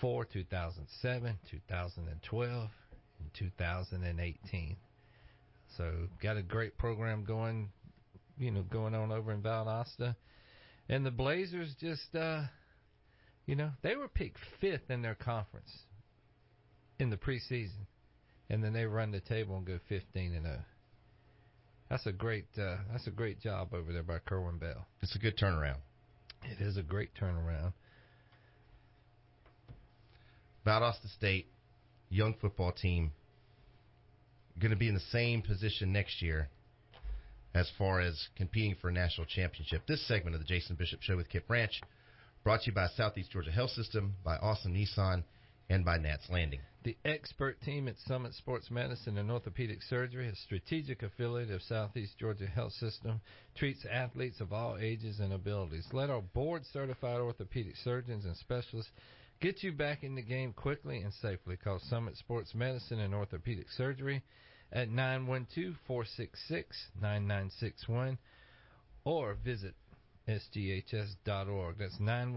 for 2007, 2012, and 2018. So got a great program going on over in Valdosta. And the Blazers just, they were picked 5th in their conference in the preseason. And then they run the table and go 15-0. That's a great job over there by Kerwin Bell. It's a good turnaround. It is a great turnaround. Valdosta State, young football team, going to be in the same position next year as far as competing for a national championship. This segment of the Jason Bishop Show with Kip Branch brought to you by Southeast Georgia Health System, by Awesome Nissan, and by Nats Landing. The expert team at Summit Sports Medicine and Orthopedic Surgery, a strategic affiliate of Southeast Georgia Health System, treats athletes of all ages and abilities. Let our board-certified orthopedic surgeons and specialists get you back in the game quickly and safely. Call Summit Sports Medicine and Orthopedic Surgery at 912-466-9961 or visit sghs.org. That's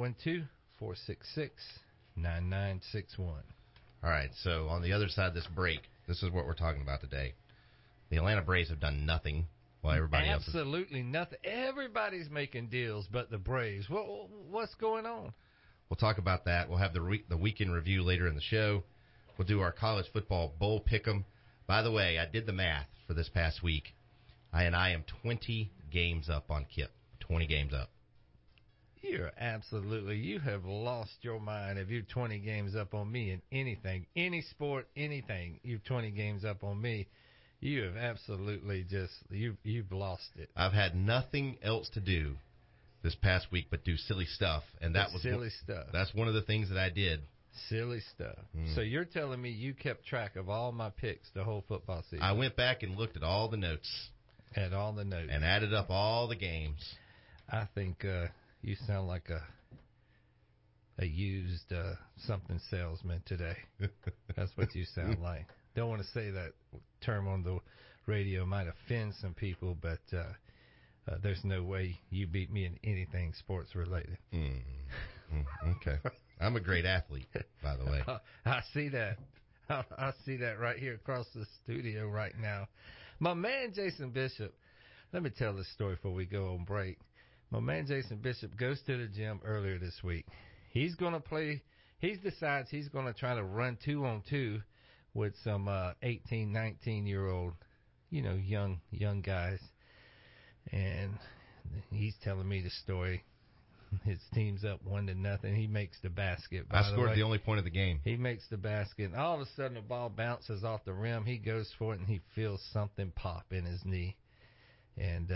912-466-9961. All right, so on the other side of this break, this is what we're talking about today. The Atlanta Braves have done nothing while everybody else is... Absolutely nothing. Everybody's making deals but the Braves. What's going on? We'll talk about that. We'll have the weekend review later in the show. We'll do our college football bowl pick'em. By the way, I did the math for this past week, I am 20 games up on Kip. 20 games up. You have lost your mind if you're 20 games up on me in anything, any sport, anything. You're 20 games up on me. You have absolutely you've lost it. I've had nothing else to do this past week but do silly stuff, and that was silly stuff. That's one of the things that I did. Silly stuff. So you're telling me you kept track of all my picks the whole football season? I went back and looked at all the notes. And added up all the games. I think you sound like a used something salesman today. That's what you sound like. Don't want to say that term on the radio. Might offend some people, but there's no way you beat me in anything sports related. Okay. I'm a great athlete, by the way. I see that. I see that right here across the studio right now. My man Jason Bishop, let me tell this story before we go on break. My man Jason Bishop goes to the gym earlier this week. He's going to play. He decides he's going to try to run 2-on-2 with some 18, 19-year-old, young guys. And he's telling me the story. His team's up 1-0. He makes the basket. I scored the only point of the game. He makes the basket. And all of a sudden, the ball bounces off the rim. He goes for it, and he feels something pop in his knee. And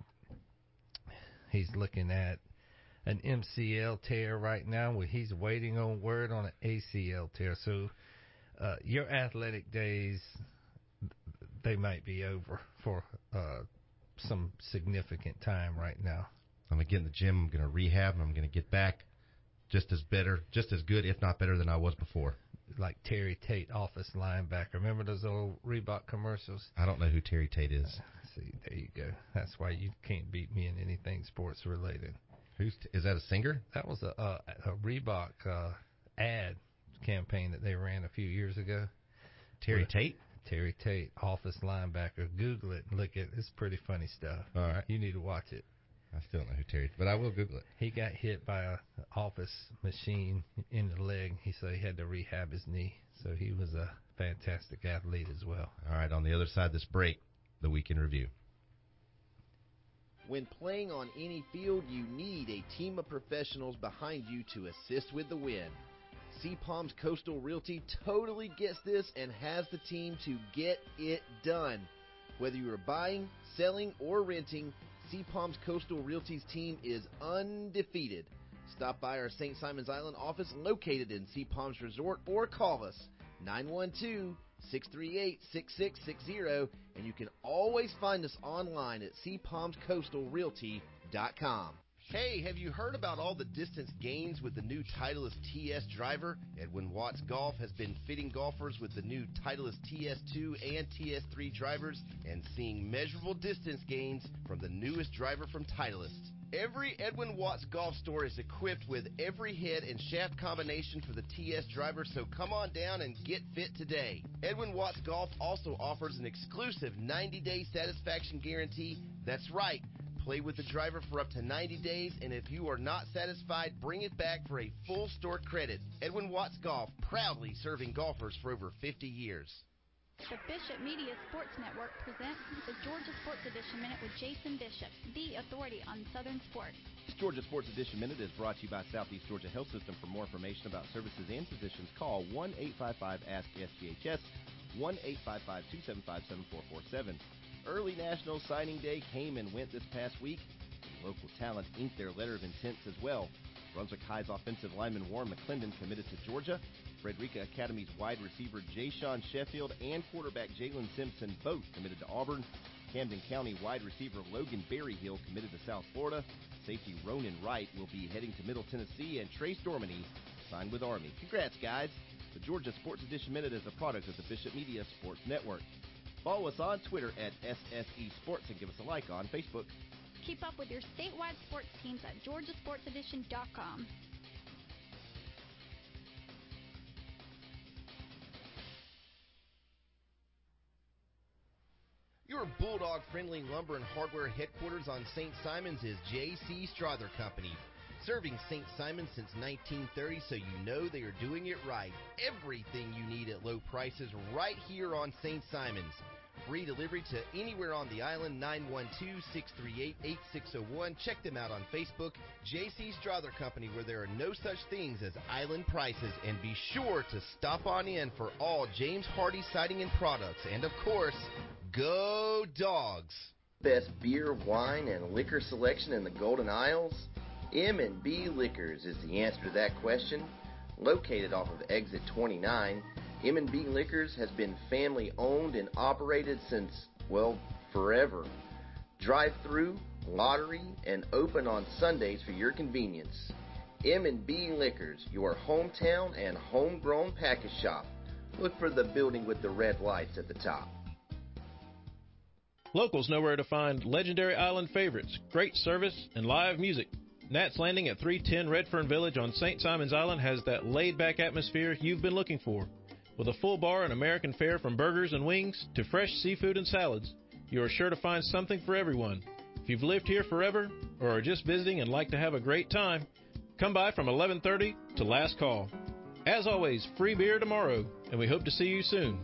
he's looking at an MCL tear right now. He's waiting on word on an ACL tear. So your athletic days, they might be over for some significant time right now. I'm going to get in the gym. I'm going to rehab, and I'm going to get back just as good, if not better than I was before. Like Terry Tate, office linebacker. Remember those old Reebok commercials? I don't know who Terry Tate is. See, there you go. That's why you can't beat me in anything sports related. Is that a singer? That was a Reebok ad campaign that they ran a few years ago. Terry Tate? Terry Tate, office linebacker. Google it and look at it. It's pretty funny stuff. All right. You need to watch it. I still don't know who Terry, but I will Google it. He got hit by an office machine in the leg. He said he had to rehab his knee. So he was a fantastic athlete as well. All right, on the other side of this break, the weekend review. When playing on any field, you need a team of professionals behind you to assist with the win. Sea Palms Coastal Realty totally gets this and has the team to get it done. Whether you are buying, selling, or renting, Sea Palms Coastal Realty's team is undefeated. Stop by our St. Simons Island office located in Sea Palms Resort or call us 912-638-6660, and you can always find us online at seapalmscoastalrealty.com. Hey, have you heard about all the distance gains with the new Titleist TS driver? Edwin Watts Golf has been fitting golfers with the new Titleist TS2 and TS3 drivers and seeing measurable distance gains from the newest driver from Titleist. Every Edwin Watts golf store is equipped with every head and shaft combination for the TS driver, so come on down and get fit today. Edwin Watts Golf also offers an exclusive 90-day satisfaction guarantee. That's right. Play with the driver for up to 90 days, and if you are not satisfied, bring it back for a full store credit. Edwin Watts Golf, proudly serving golfers for over 50 years. The Bishop Media Sports Network presents the Georgia Sports Edition Minute with Jason Bishop, the authority on Southern sports. This Georgia Sports Edition Minute is brought to you by Southeast Georgia Health System. For more information about services and physicians, call 1-855-ASK-SGHS, 1-855-275-7447. Early National Signing Day came and went this past week. Local talent inked their letter of intent as well. Brunswick High's offensive lineman Warren McClendon committed to Georgia. Frederica Academy's wide receiver Jay-Sean Sheffield and quarterback Jalen Simpson both committed to Auburn. Camden County wide receiver Logan Berryhill committed to South Florida. Safety Ronan Wright will be heading to Middle Tennessee, and Trace Dormany signed with Army. Congrats, guys. The Georgia Sports Edition Minute is a product of the Bishop Media Sports Network. Follow us on Twitter at SSE Sports and give us a like on Facebook. Keep up with your statewide sports teams at georgiasportsedition.com. Your Bulldog-friendly lumber and hardware headquarters on St. Simons is J.C. Strother Company. Serving St. Simons since 1930, so you know they are doing it right. Everything you need at low prices right here on St. Simons. Free delivery to anywhere on the island, 912-638-8601. Check them out on Facebook, J.C. Strother Company, where there are no such things as island prices. And be sure to stop on in for all James Hardy siding and products. And, of course, go Dogs! Best beer, wine, and liquor selection in the Golden Isles? M&B Liquors is the answer to that question. Located off of Exit 29, M&B Liquors has been family-owned and operated since, well, forever. Drive-through, lottery, and open on Sundays for your convenience. M&B Liquors, your hometown and homegrown package shop. Look for the building with the red lights at the top. Locals know where to find legendary island favorites, great service, and live music. Nat's Landing at 310 Redfern Village on St. Simon's Island has that laid-back atmosphere you've been looking for. With a full bar and American fare from burgers and wings to fresh seafood and salads, you are sure to find something for everyone. If you've lived here forever or are just visiting and like to have a great time, come by from 11:30 to last call. As always, free beer tomorrow, and we hope to see you soon.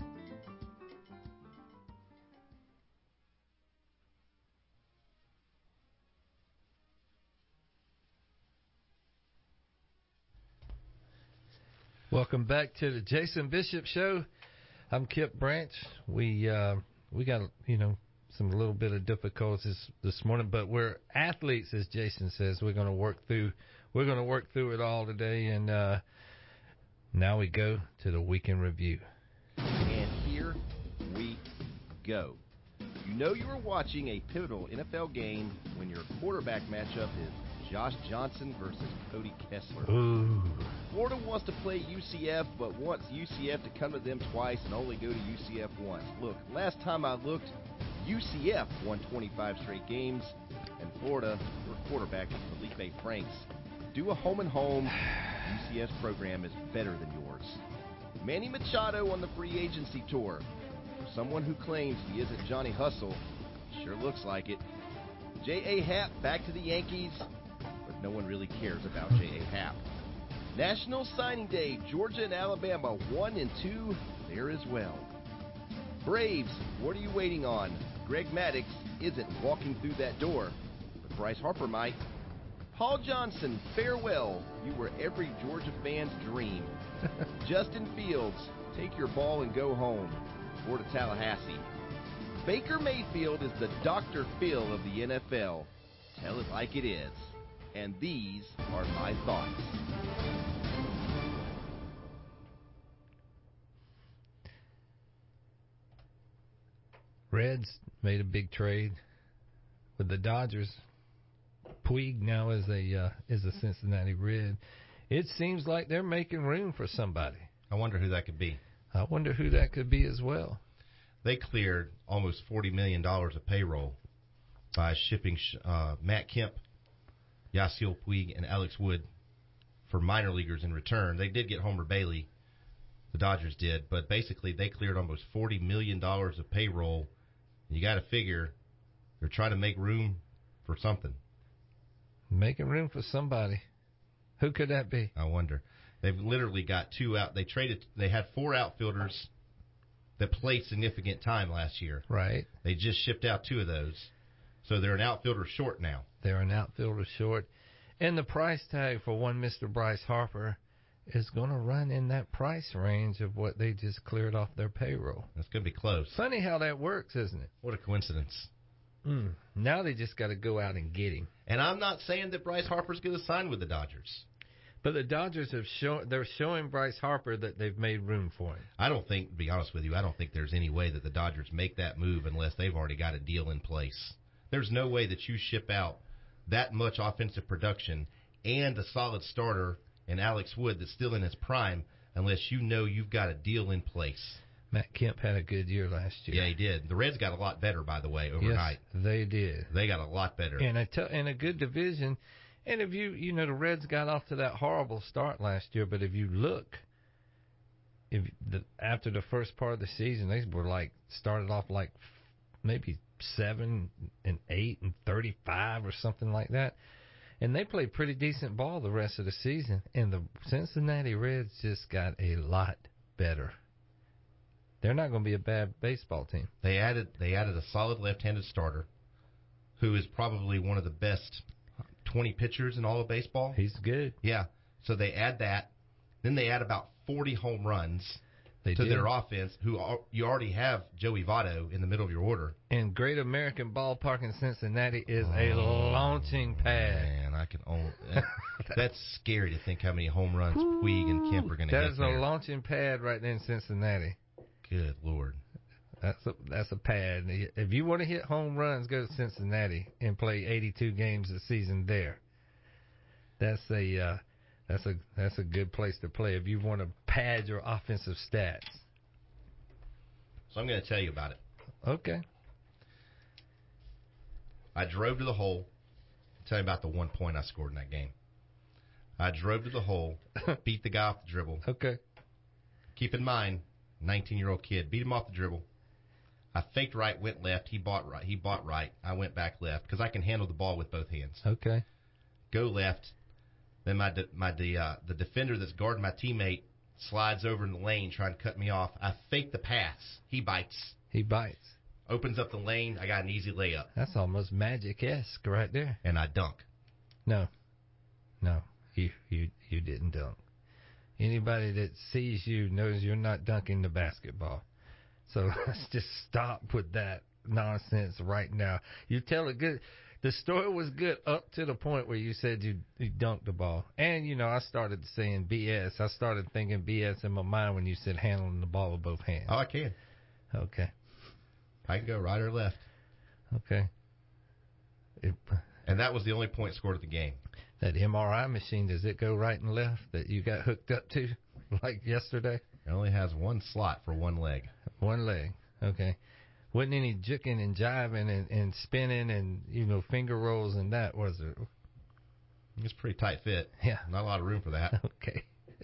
Welcome back to the Jason Bishop Show. I'm Kip Branch. We got some little bit of difficulties this morning, but we're athletes, as Jason says. We're going to work through it all today, and now we go to the weekend review. And here we go. You know you are watching a pivotal NFL game when your quarterback matchup is Josh Johnson versus Cody Kessler. Ooh. Florida wants to play UCF, but wants UCF to come to them twice and only go to UCF once. Look, last time I looked, UCF won 25 straight games, and Florida, their quarterback is Felipe Franks. Do a home-and-home. UCF's program is better than yours. Manny Machado on the free agency tour. For someone who claims he isn't Johnny Hustle, sure looks like it. J.A. Happ back to the Yankees, but no one really cares about J.A. Happ. National Signing Day, Georgia and Alabama 1-2 there as well. Braves, what are you waiting on? Greg Maddux isn't walking through that door, but Bryce Harper might. Paul Johnson, farewell. You were every Georgia fan's dream. Justin Fields, take your ball and go home. Or to Tallahassee. Baker Mayfield is the Dr. Phil of the NFL. Tell it like it is. And these are my thoughts. Reds made a big trade with the Dodgers. Puig now is a Cincinnati Red. It seems like they're making room for somebody. I wonder who that could be. I wonder who that could be as well. They cleared almost $40 million of payroll by shipping Matt Kemp Yasiel Puig and Alex Wood for minor leaguers in return. They did get Homer Bailey. The Dodgers did, but basically they cleared almost $40 million of payroll. You got to figure they're trying to make room for something. Making room for somebody. Who could that be? I wonder. They've literally got 2 out. They had 4 outfielders that played significant time last year. Right. They just shipped out 2 of those. So they're an outfielder short now. They're an outfielder short. And the price tag for one Mr. Bryce Harper is going to run in that price range of what they just cleared off their payroll. It's going to be close. Funny how that works, isn't it? What a coincidence. Now they just got to go out and get him. And I'm not saying that Bryce Harper's going to sign with the Dodgers. But the Dodgers they're showing Bryce Harper that they've made room for him. To be honest with you, I don't think there's any way that the Dodgers make that move unless they've already got a deal in place. There's no way that you ship out that much offensive production and a solid starter in Alex Wood that's still in his prime unless you know you've got a deal in place. Matt Kemp had a good year last year. Yeah, he did. The Reds got a lot better, by the way, overnight. Yes, they did. They got a lot better. And a good division. And if the Reds got off to that horrible start last year, but if you look, after the first part of the season, they were started off maybe 7-8 and 35 or something like that. And they played pretty decent ball the rest of the season. And the Cincinnati Reds just got a lot better. They're not going to be a bad baseball team. They added a solid left-handed starter who is probably one of the best 20 pitchers in all of baseball. He's good. Yeah. So they add that. Then they add about 40 home runs to their offense, you already have Joey Votto in the middle of your order. And Great American Ballpark in Cincinnati is a launching pad. Man, I can only that's scary to think how many home runs Puig and Kemp are going to hit. That's a launching pad right there in Cincinnati. Good Lord. That's a pad. If you want to hit home runs, go to Cincinnati and play 82 games a season there. That's a good place to play if you want to pad your offensive stats. So I'm going to tell you about it. Okay. I drove to the hole. I'll tell you about the 1 point I scored in that game. I drove to the hole, beat the guy off the dribble. Okay. Keep in mind, 19-year-old kid, beat him off the dribble. I faked right, went left. He bought right. I went back left because I can handle the ball with both hands. Okay. Go left. Then the defender that's guarding my teammate slides over in the lane trying to cut me off. I fake the pass. He bites. Opens up the lane. I got an easy layup. That's almost Magic-esque right there. And I dunk. No, you didn't dunk. Anybody that sees you knows you're not dunking the basketball. So let's just stop with that nonsense right now. You tell it good. The story was good up to the point where you said you dunked the ball. And, I started saying BS. I started thinking BS in my mind when you said handling the ball with both hands. Oh, I can. Okay. I can go right or left. Okay. And that was the only point scored of the game. That MRI machine, does it go right and left that you got hooked up to like yesterday? It only has one slot for one leg. One leg. Okay. Wasn't any juking and jiving and spinning and, finger rolls and that, was there? It's a pretty tight fit. Yeah. Not a lot of room for that. Okay.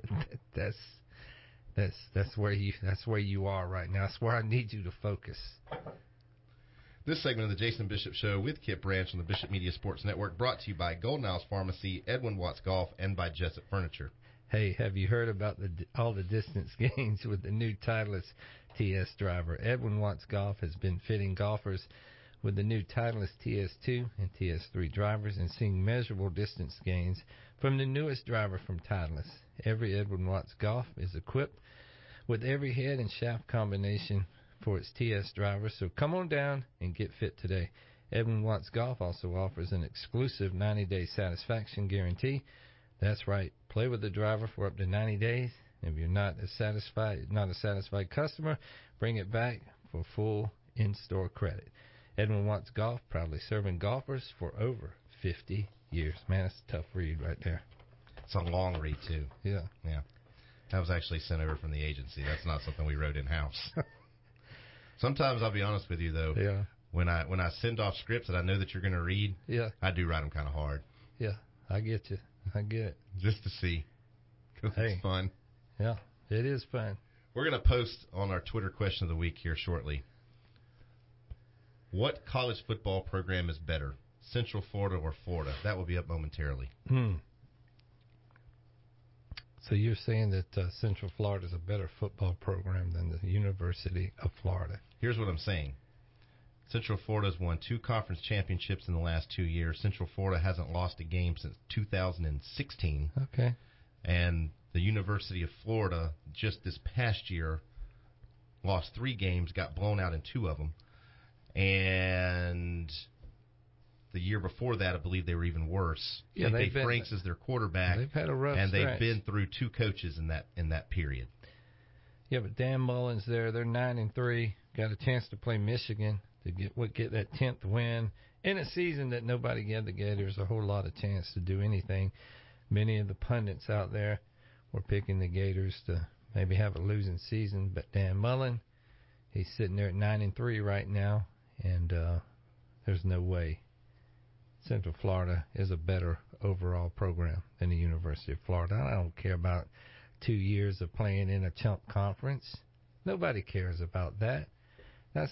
That's where you are right now. That's where I need you to focus. This segment of the Jason Bishop Show with Kip Branch on the Bishop Media Sports Network brought to you by Golden Isles Pharmacy, Edwin Watts Golf, and by Jessup Furniture. Hey, have you heard about all the distance gains with the new Titleist TS driver? Edwin Watts Golf has been fitting golfers with the new Titleist TS2 and TS3 drivers and seeing measurable distance gains from the newest driver from Titleist. Every Edwin Watts Golf is equipped with every head and shaft combination for its TS driver, so come on down and get fit today. Edwin Watts Golf also offers an exclusive 90-day satisfaction guarantee. That's right. Play with the driver for up to 90 days. If you're not a satisfied customer, bring it back for full in-store credit. Edwin Watts Golf, proudly serving golfers for over 50 years. Man, that's a tough read right there. It's a long read, too. Yeah. That was actually sent over from the agency. That's not something we wrote in-house. Sometimes, I'll be honest with you, though, when I send off scripts that I know that you're going to read, I do write them kind of hard. Yeah. I get you. I get it. Just to see. 'Cause Hey. it's fun. Yeah, it is fun. We're going to post on our Twitter question of the week here shortly. What college football program is better, Central Florida or Florida? That will be up momentarily. So you're saying that Central Florida is a better football program than the University of Florida? Here's what I'm saying. Central Florida has won 2 conference championships in the last 2 years. Central Florida hasn't lost a game since 2016. Okay. And the University of Florida just this past year lost 3 games, got blown out in 2 of them. And the year before that, I believe they were even worse. Yeah, Dave Franks is their quarterback. They've had a rough and stretch. they've been through 2 coaches in that period. Yeah, but Dan Mullen's there. They're 9-3. Got a chance to play Michigan to get that 10th win in a season that nobody gave the Gators a whole lot of chance to do anything. Many of the pundits out there were picking the Gators to maybe have a losing season, but Dan Mullen, he's sitting there at 9-3 right now, and there's no way Central Florida is a better overall program than the University of Florida. I don't care about 2 years of playing in a chump conference. Nobody cares about that. That's,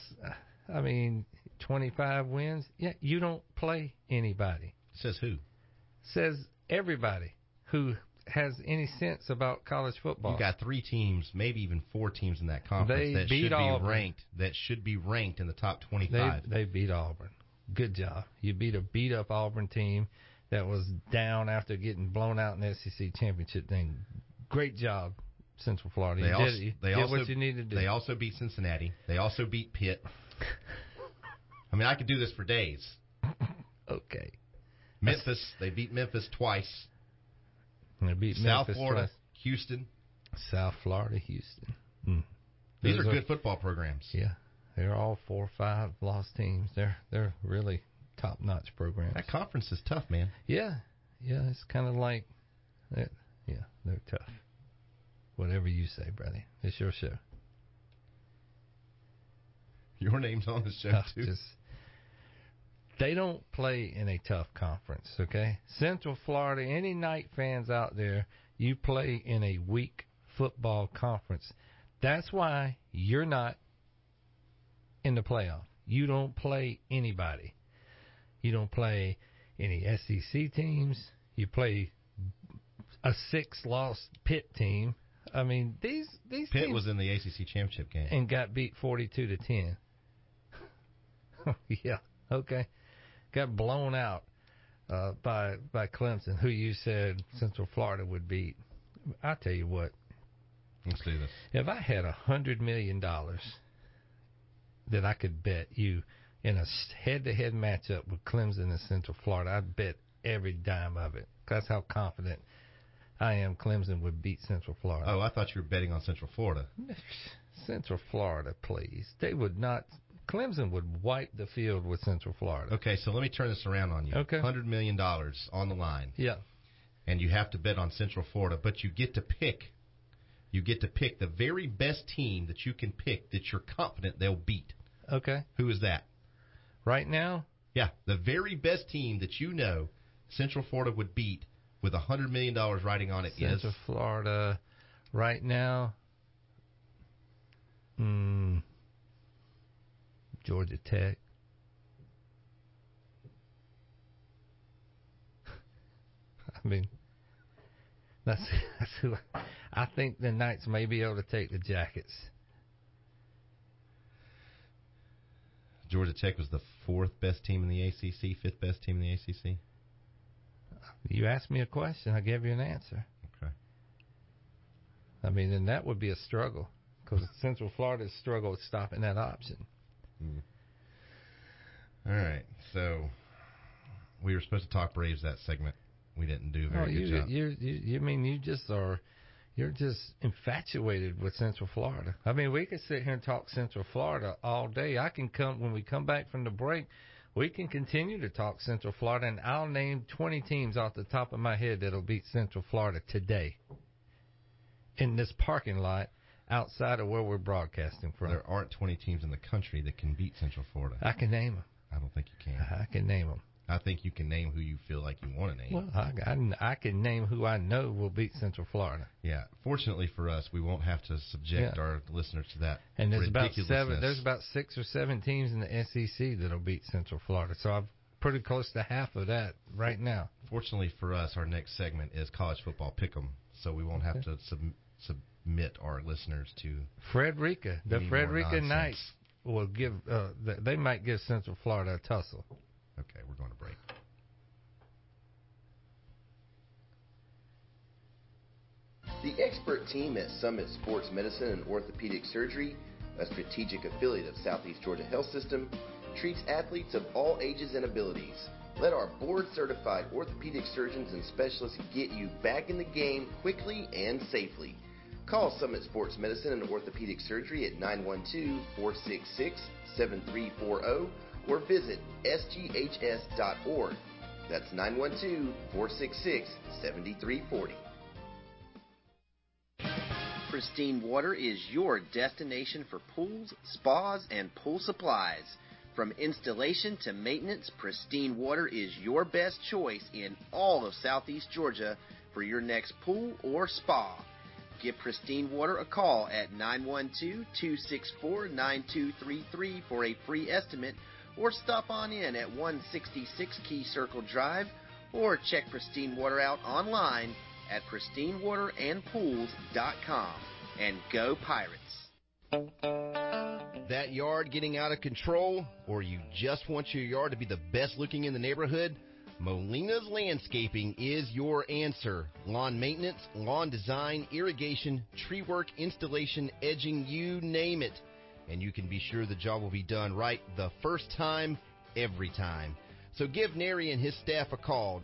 25 wins. Yeah, you don't play anybody. Says who? Says everybody who has any sense about college football. You got 3 teams, maybe even 4 teams in that conference They that beat should be Auburn. ranked. That should be ranked in the top 25. They beat Auburn. Good job. You beat a beat-up Auburn team that was down after getting blown out in the SEC championship thing. Great job, Central Florida. You did what you needed to do. They also beat Cincinnati. They also beat Pitt. I mean, I could do this for days. Okay. Memphis. They beat Memphis twice. They beat South Memphis Florida, twice. Houston. South Florida, Houston. These Those are good football programs. Yeah, they're all 4 or 5 lost teams. They're really top-notch programs. That conference is tough, man. Yeah, it's kind of like, they're tough. Whatever you say, brother. It's your show. Your name's on the show, too. They don't play in a tough conference, okay? Central Florida, any Knight fans out there, you play in a weak football conference. That's why you're not in the playoff. You don't play anybody. You don't play any SEC teams. You play a 6-loss Pitt team. I mean, these Pitt teams was in the ACC championship game and got beat 42-10. Yeah, okay. Got blown out by Clemson, who you said Central Florida would beat. I'll tell you what. Let's do this. If I had $100 million that I could bet you in a head-to-head matchup with Clemson and Central Florida, I'd bet every dime of it. That's how confident I am Clemson would beat Central Florida. Oh, I thought you were betting on Central Florida. Central Florida, please. They would not. Clemson would wipe the field with Central Florida. Okay, so let me turn this around on you. Okay. $100 million on the line. Yeah. And you have to bet on Central Florida, but you get to pick. You get to pick the very best team that you can pick that you're confident they'll beat. Okay. Who is that? Right now? Yeah, the very best team that you know Central Florida would beat with $100 million riding on it Central is Florida right now. Georgia Tech. I mean, that's who I think the Knights may be able to take the Jackets. Georgia Tech was the 4th best team in the ACC, 5th best team in the ACC. You asked me a question, I gave you an answer. Okay. I mean, and that would be a struggle because Central Florida's struggle with stopping that option. All right, so we were supposed to talk Braves that segment. We didn't do a very good job. You mean you're just infatuated with Central Florida. I mean, we could sit here and talk Central Florida all day. When we come back from the break, we can continue to talk Central Florida, and I'll name 20 teams off the top of my head that'll beat Central Florida today in this parking lot outside of where we're broadcasting from. There aren't 20 teams in the country that can beat Central Florida. I can name them. I don't think you can. I can name them. I think you can name who you feel like you want to name. Well, I can name who I know will beat Central Florida. Yeah. Fortunately for us, we won't have to subject our listeners to that. And there's ridiculousness. about 6 or 7 teams in the SEC that'll beat Central Florida. So I'm pretty close to half of that right now. Fortunately for us, our next segment is college football pick'em, so we won't have to submit our listeners to Frederica. The Frederica Knights will give. They might give Central Florida a tussle. Okay, we're going to break. The expert team at Summit Sports Medicine and Orthopedic Surgery, a strategic affiliate of Southeast Georgia Health System, treats athletes of all ages and abilities. Let our board-certified orthopedic surgeons and specialists get you back in the game quickly and safely. Call Summit Sports Medicine and Orthopedic Surgery at 912-466-7340 or visit sghs.org. That's 912-466-7340. Pristine Water is your destination for pools, spas, and pool supplies. From installation to maintenance, Pristine Water is your best choice in all of Southeast Georgia for your next pool or spa. Give Pristine Water a call at 912-264-9233 for a free estimate, or stop on in at 166 Key Circle Drive, or check Pristine Water out online at pristinewaterandpools.com. And go Pirates! That yard getting out of control, or you just want your yard to be the best looking in the neighborhood? Molina's Landscaping is your answer. Lawn maintenance, lawn design, irrigation, tree work, installation, edging, you name it. And you can be sure the job will be done right the first time, every time. So give Nary and his staff a call,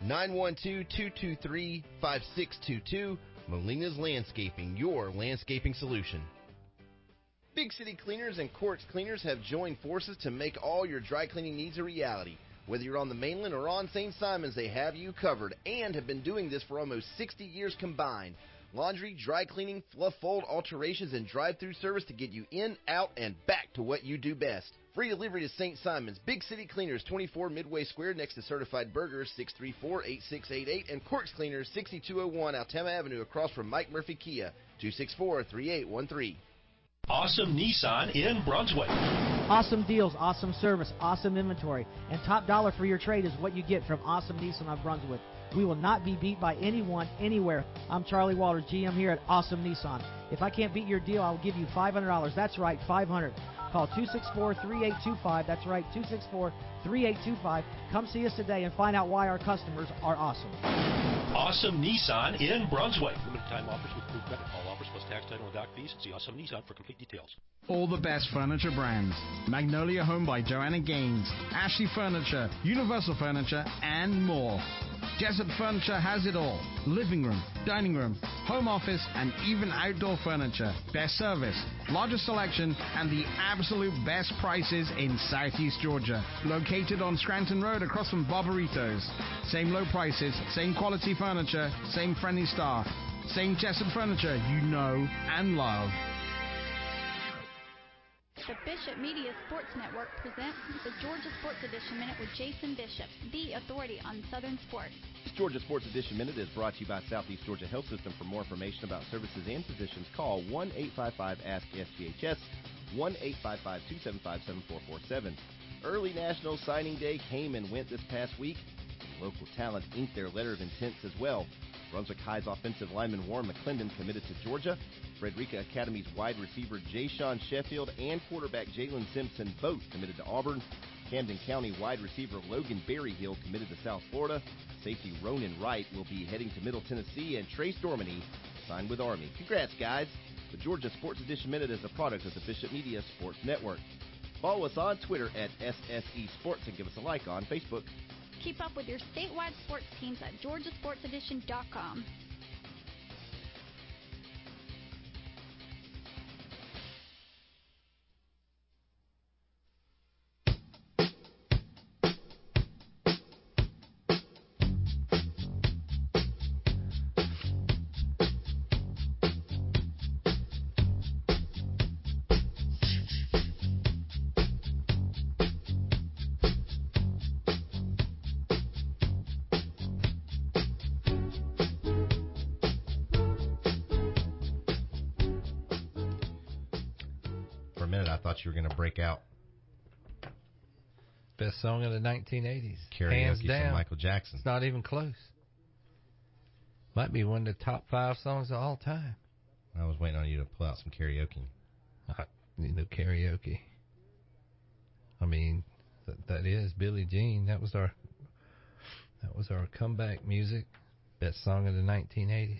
912-223-5622. Molina's Landscaping, your landscaping solution. Big City Cleaners and Quartz Cleaners have joined forces to make all your dry cleaning needs a reality. Whether you're on the mainland or on St. Simons, they have you covered and have been doing this for almost 60 years combined. Laundry, dry cleaning, fluff fold, alterations, and drive-through service to get you in, out, and back to what you do best. Free delivery to St. Simons. Big City Cleaners, 24 Midway Square next to Certified Burgers, 634-8688, and Quartz Cleaners, 6201 Altama Avenue across from Mike Murphy Kia, 264-3813. Awesome Nissan in Brunswick. Awesome deals, awesome service, awesome inventory, and top dollar for your trade is what you get from Awesome Nissan of Brunswick. We will not be beat by anyone, anywhere. I'm Charlie Walters, GM here at Awesome Nissan. If I can't beat your deal, I'll give you $500. That's right, $500. Call 264-3825. That's right, 264-3825. Come see us today and find out why our customers are awesome. Awesome Nissan in Brunswick. Limited time offers with group credit. All offers plus tax, title, and dock fees. See Awesome Nissan for complete details. All the best furniture brands. Magnolia Home by Joanna Gaines, Ashley Furniture, Universal Furniture, and more. Jessup Furniture has it all. Living room, dining room, home office, and even outdoor furniture. Best service, largest selection, and the absolute best prices in Southeast Georgia. Located on Scranton Road across from Barbaritos. Same low prices, same quality furniture, same friendly staff. Same Jessup Furniture you know and love. The Bishop Media Sports Network presents the Georgia Sports Edition Minute with Jason Bishop, the authority on Southern sports. This Georgia Sports Edition Minute is brought to you by Southeast Georgia Health System. For more information about services and physicians, call 1-855-ASK-SGHS, 1-855-275-7447. Early National Signing Day came and went this past week. Local talent inked their letter of intent as well. Brunswick High's offensive lineman Warren McClendon committed to Georgia. Frederica Academy's wide receiver Jay Sean Sheffield and quarterback Jalen Simpson both committed to Auburn. Camden County wide receiver Logan Berryhill committed to South Florida. Safety Ronan Wright will be heading to Middle Tennessee, and Trace Dormany signed with Army. Congrats, guys. The Georgia Sports Edition Minute is a product of the Bishop Media Sports Network. Follow us on Twitter at SSE Sports and give us a like on Facebook. Keep up with your statewide sports teams at GeorgiaSportsEdition.com. minute, I thought you were going to break out Best song of the 1980s. karaoke Hands from down. Michael Jackson. It's not even close. Might be one of the top 5 songs of all time. I was waiting on you to pull out some karaoke. Karaoke. I mean, that is Billie Jean. That was our comeback music. Best song of the 1980s.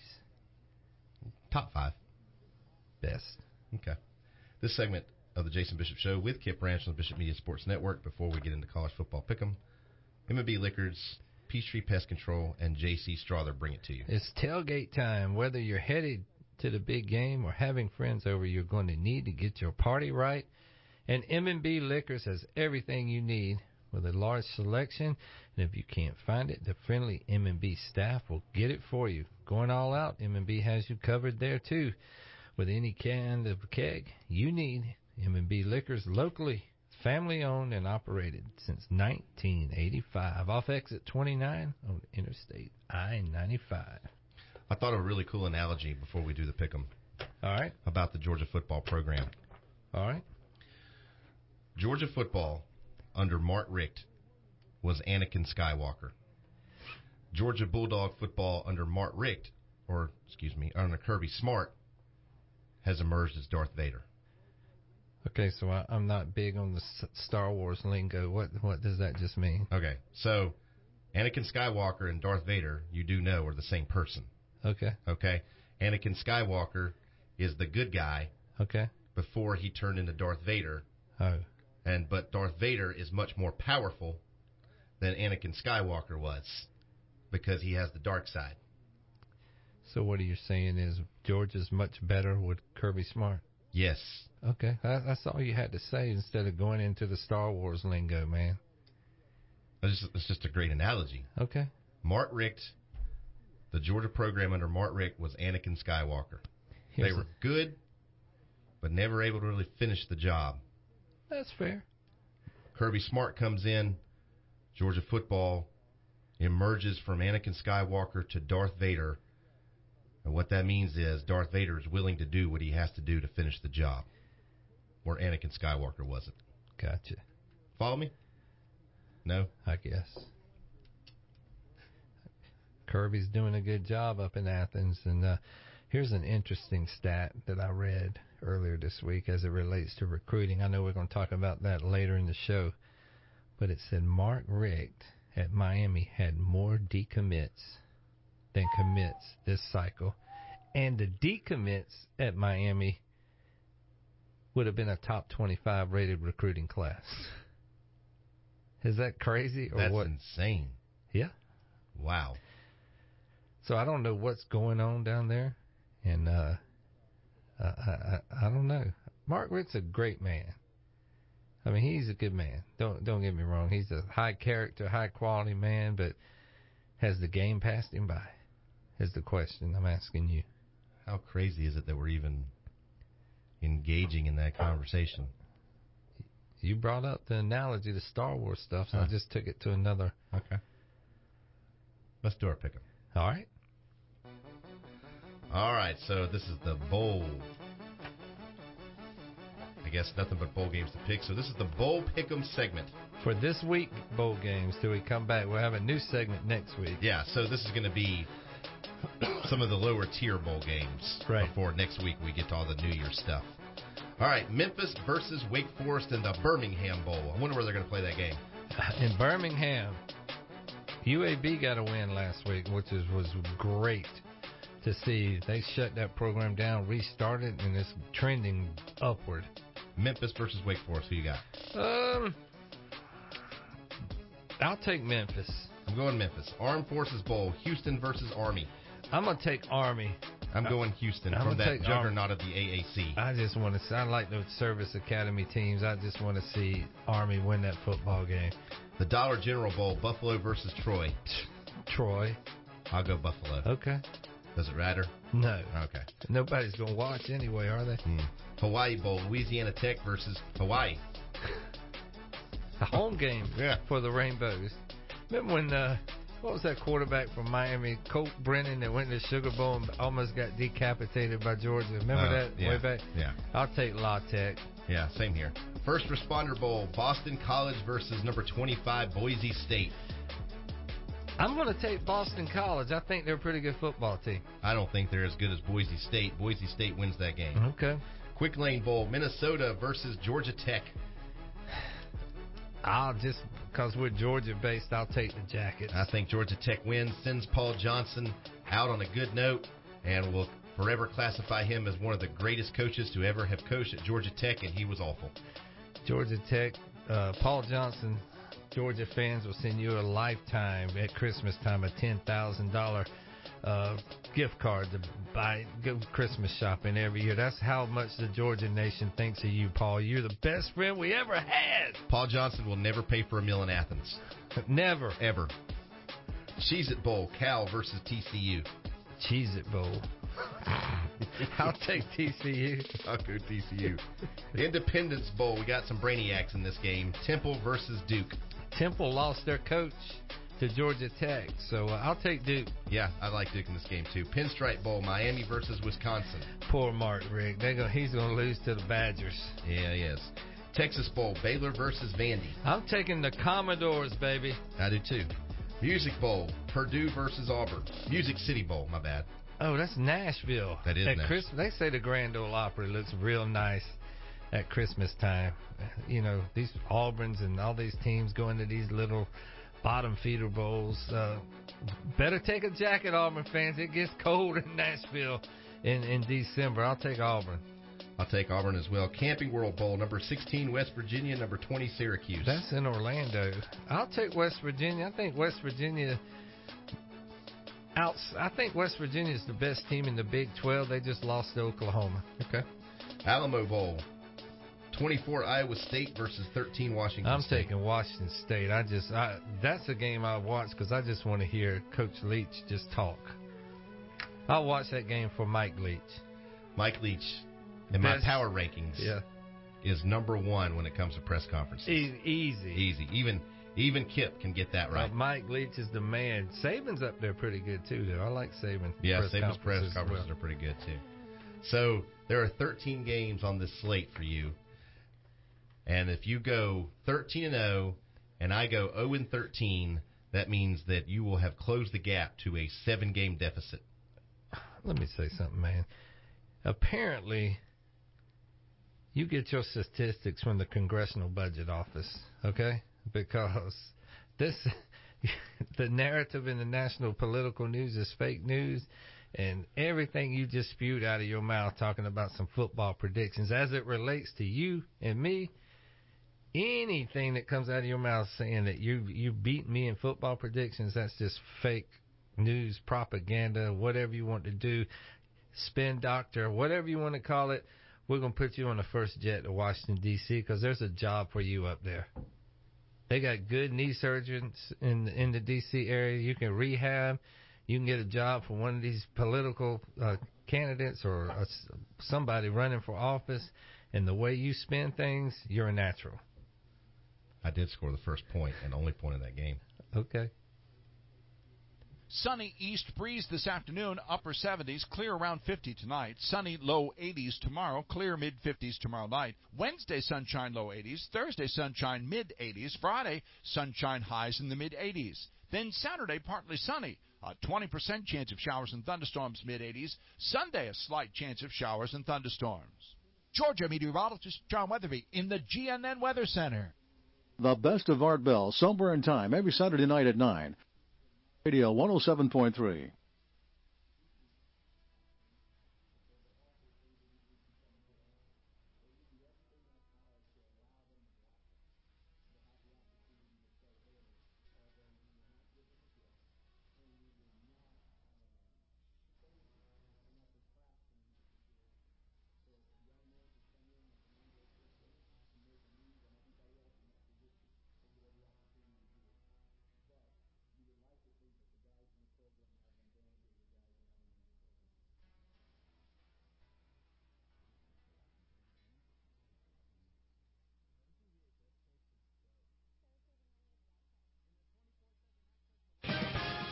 Top 5. Best. Okay. This segment of the Jason Bishop Show with Kip Branch on the Bishop Media Sports Network. Before we get into college football pick'em, M&B Liquors, Peachtree Pest Control, and J.C. Strother bring it to you. It's tailgate time. Whether you're headed to the big game or having friends over, you're going to need to get your party right. And M&B Liquors has everything you need with a large selection. And if you can't find it, the friendly M&B staff will get it for you. Going all out, M&B has you covered there too. With any kind of keg you need, M&B Liquors, locally, family owned and operated since 1985. Off exit 29 on Interstate I-95. I thought of a really cool analogy before we do the pick'em. All right. About the Georgia football program. All right. Georgia football under Mark Richt was Anakin Skywalker. Georgia Bulldog football under Mark Richt, under Kirby Smart, has emerged as Darth Vader. Okay, so I'm not big on the Star Wars lingo. What does that just mean? Okay, so Anakin Skywalker and Darth Vader, you do know, are the same person. Okay. Okay, Anakin Skywalker is the good guy. Okay. Before he turned into Darth Vader. Oh. But Darth Vader is much more powerful than Anakin Skywalker was because he has the dark side. So what are you saying is Georgia's much better with Kirby Smart? Yes. Okay, that's all you had to say instead of going into the Star Wars lingo, man. It's just a great analogy. Okay. Mark Richt, the Georgia program under Mark Richt was Anakin Skywalker. They were good, but never able to really finish the job. That's fair. Kirby Smart comes in. Georgia football emerges from Anakin Skywalker to Darth Vader. And what that means is Darth Vader is willing to do what he has to do to finish the job, where Anakin Skywalker wasn't. Gotcha. Follow me? No? I guess. Kirby's doing a good job up in Athens. And here's an interesting stat that I read earlier this week as it relates to recruiting. I know we're going to talk about that later in the show. But it said Mark Richt at Miami had more decommits than commits this cycle. And the decommits at Miami would have been a top 25 rated recruiting class. Is that crazy or That's what? insane. Yeah. Wow. So I don't know what's going on down there. And I don't know. Mark Richt's a great man. I mean, he's a good man. Don't get me wrong. He's a high character, high quality man, but has the game passed him by? Is the question I'm asking you. How crazy is it that we're even engaging in that conversation? You brought up the analogy to Star Wars stuff, so I just took it to another. Okay. Let's do our pick'em. All right. All right, so this is the bowl. I guess nothing but bowl games to pick. So this is the bowl pick'em segment. For this week, bowl games, till we come back, we'll have a new segment next week. Yeah, so this is going to be some of the lower tier bowl games before next week we get to all the New Year's stuff. All right, Memphis versus Wake Forest in the Birmingham Bowl. I wonder where they're going to play that game. In Birmingham, UAB got a win last week, which was great to see. They shut that program down, restarted, and it's trending upward. Memphis versus Wake Forest. Who you got? I'll take Memphis. I'm going Memphis. Armed Forces Bowl, Houston versus Army. I'm going to take Army. I'm going Houston from that juggernaut of the AAC. I just want to see, I like the Service Academy teams. I just want to see Army win that football game. The Dollar General Bowl, Buffalo versus Troy. Troy. I'll go Buffalo. Okay. Does it matter? No. Okay. Nobody's going to watch anyway, are they? Hawaii Bowl, Louisiana Tech versus Hawaii. A home game for the Rainbows. Remember when what was that quarterback from Miami, Colt Brennan, that went to the Sugar Bowl and almost got decapitated by Georgia? Remember that way back? Yeah. I'll take La Tech. Yeah, same here. First Responder Bowl, Boston College versus number 25, Boise State. I'm going to take Boston College. I think they're a pretty good football team. I don't think they're as good as Boise State. Boise State wins that game. Okay. Quick Lane Bowl, Minnesota versus Georgia Tech. Just because we're Georgia-based, I'll take the Jackets. I think Georgia Tech wins, sends Paul Johnson out on a good note, and will forever classify him as one of the greatest coaches to ever have coached at Georgia Tech, and he was awful. Georgia Tech, Paul Johnson, Georgia fans will send you a lifetime at Christmas time, a $10,000 gift card to go Christmas shopping every year. That's how much the Georgia nation thinks of you, Paul. You're the best friend we ever had. Paul Johnson will never pay for a meal in Athens. Never. Ever. Cheez-It Bowl, Cal versus TCU. Cheez-It Bowl. I'll take TCU. I'll go TCU. Independence Bowl, we got some brainiacs in this game. Temple versus Duke. Temple lost their coach to Georgia Tech, so I'll take Duke. Yeah, I like Duke in this game too. Pinstripe Bowl, Miami versus Wisconsin. Poor Mark Rick. He's going to lose to the Badgers. Yeah, he is. Texas Bowl, Baylor versus Vandy. I'm taking the Commodores, baby. I do too. Music Bowl, Purdue versus Auburn. Music City Bowl, my bad. Oh, that's Nashville. That is Nashville. They say the Grand Ole Opry looks real nice at Christmas time. You know, these Auburns and all these teams going to these little bottom feeder bowls. Better take a jacket, Auburn fans. It gets cold in Nashville in December. I'll take Auburn. I'll take Auburn as well. Camping World Bowl, number 16, West Virginia, number 20, Syracuse. That's in Orlando. I'll take West Virginia. I think West Virginia is the best team in the Big 12. They just lost to Oklahoma. Okay. Alamo Bowl, 24 Iowa State versus 13 Washington State. I'm taking Washington State. That's a game I watch because I just want to hear Coach Leach just talk. I'll watch that game for Mike Leach. Mike Leach, in my power rankings, is number one when it comes to press conferences. Easy. Even Kip can get that right. Mike Leach is the man. Saban's up there pretty good too, though. I like Saban. Yeah, Saban's press conferences are pretty good too. So there are 13 games on this slate for you. And if you go 13-0 and I go 0-13, that means that you will have closed the gap to a 7-game deficit. Let me say something, man. Apparently, you get your statistics from the Congressional Budget Office, okay? Because the narrative in the national political news is fake news, and everything you just spewed out of your mouth talking about some football predictions as it relates to you and me, anything that comes out of your mouth saying that you beat me in football predictions, that's just fake news, propaganda, whatever you want to do, spin doctor, whatever you want to call it. We're going to put you on the first jet to Washington, D.C. because there's a job for you up there. They got good knee surgeons in the D.C. area. You can rehab. You can get a job for one of these political candidates or somebody running for office. And the way you spin things, you're a natural. I did score the first point and only point of that game. Okay. Sunny east breeze this afternoon, upper 70s, clear around 50 tonight. Sunny low 80s tomorrow, clear mid 50s tomorrow night. Wednesday sunshine low 80s, Thursday sunshine mid 80s, Friday sunshine highs in the mid 80s. Then Saturday partly sunny, a 20% chance of showers and thunderstorms mid 80s. Sunday a slight chance of showers and thunderstorms. Georgia meteorologist John Weatherby in the GNN Weather Center. The best of Art Bell, Somewhere in Time, every Saturday night at 9. Radio 107.3.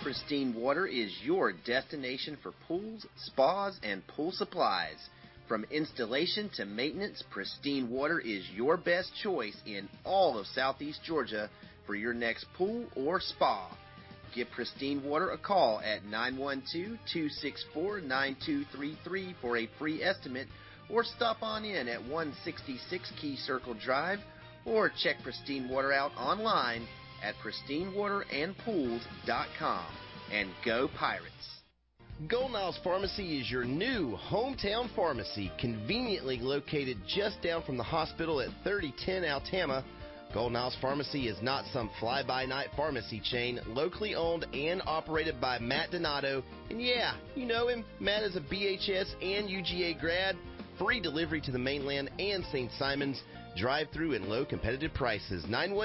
Pristine Water is your destination for pools, spas, and pool supplies. From installation to maintenance, Pristine Water is your best choice in all of Southeast Georgia for your next pool or spa. Give Pristine Water a call at 912-264-9233 for a free estimate, or stop on in at 166 Key Circle Drive, or check Pristine Water out online at pristinewaterandpools.com. And go Pirates! Golden Isles Pharmacy is your new hometown pharmacy, conveniently located just down from the hospital at 3010 Altama. Golden Isles Pharmacy is not some fly-by-night pharmacy chain, locally owned and operated by Matt Donato. And yeah, you know him. Matt is a BHS and UGA grad. Free delivery to the mainland and St. Simons. Drive-through and low competitive prices.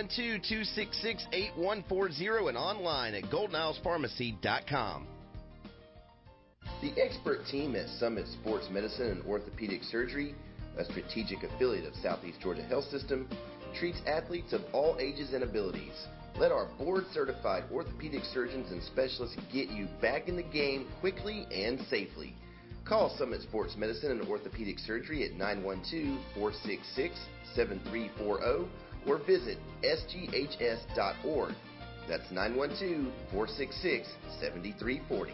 912-266-8140 and online at goldenilespharmacy.com. The expert team at Summit Sports Medicine and Orthopedic Surgery, a strategic affiliate of Southeast Georgia Health System, treats athletes of all ages and abilities. Let our board-certified orthopedic surgeons and specialists get you back in the game quickly and safely. Call Summit Sports Medicine and Orthopedic Surgery at 912-466-7340 or visit sghs.org. That's 912-466-7340.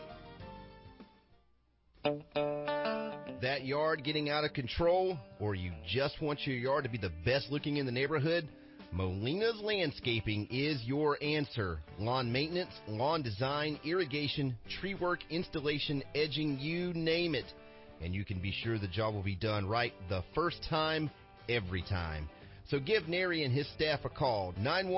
That yard getting out of control, or you just want your yard to be the best looking in the neighborhood? Molina's Landscaping is your answer. Lawn maintenance, lawn design, irrigation, tree work, installation, edging, you name it. And you can be sure the job will be done right the first time, every time. So give Nary and his staff a call,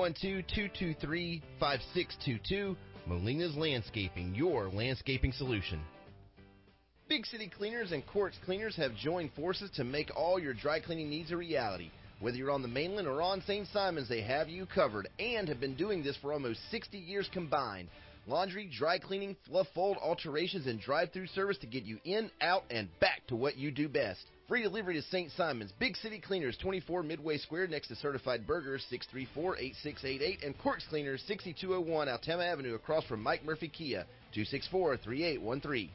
912-223-5622. Molina's Landscaping, your landscaping solution. Big City Cleaners and Quartz Cleaners have joined forces to make all your dry cleaning needs a reality. Whether you're on the mainland or on St. Simons, they have you covered and have been doing this for almost 60 years combined. Laundry, dry cleaning, fluff fold, alterations, and drive-through service to get you in, out, and back to what you do best. Free delivery to St. Simons. Big City Cleaners, 24 Midway Square next to Certified Burgers, 634-8688, and Quartz Cleaners, 6201 Altama Avenue across from Mike Murphy Kia, 264-3813.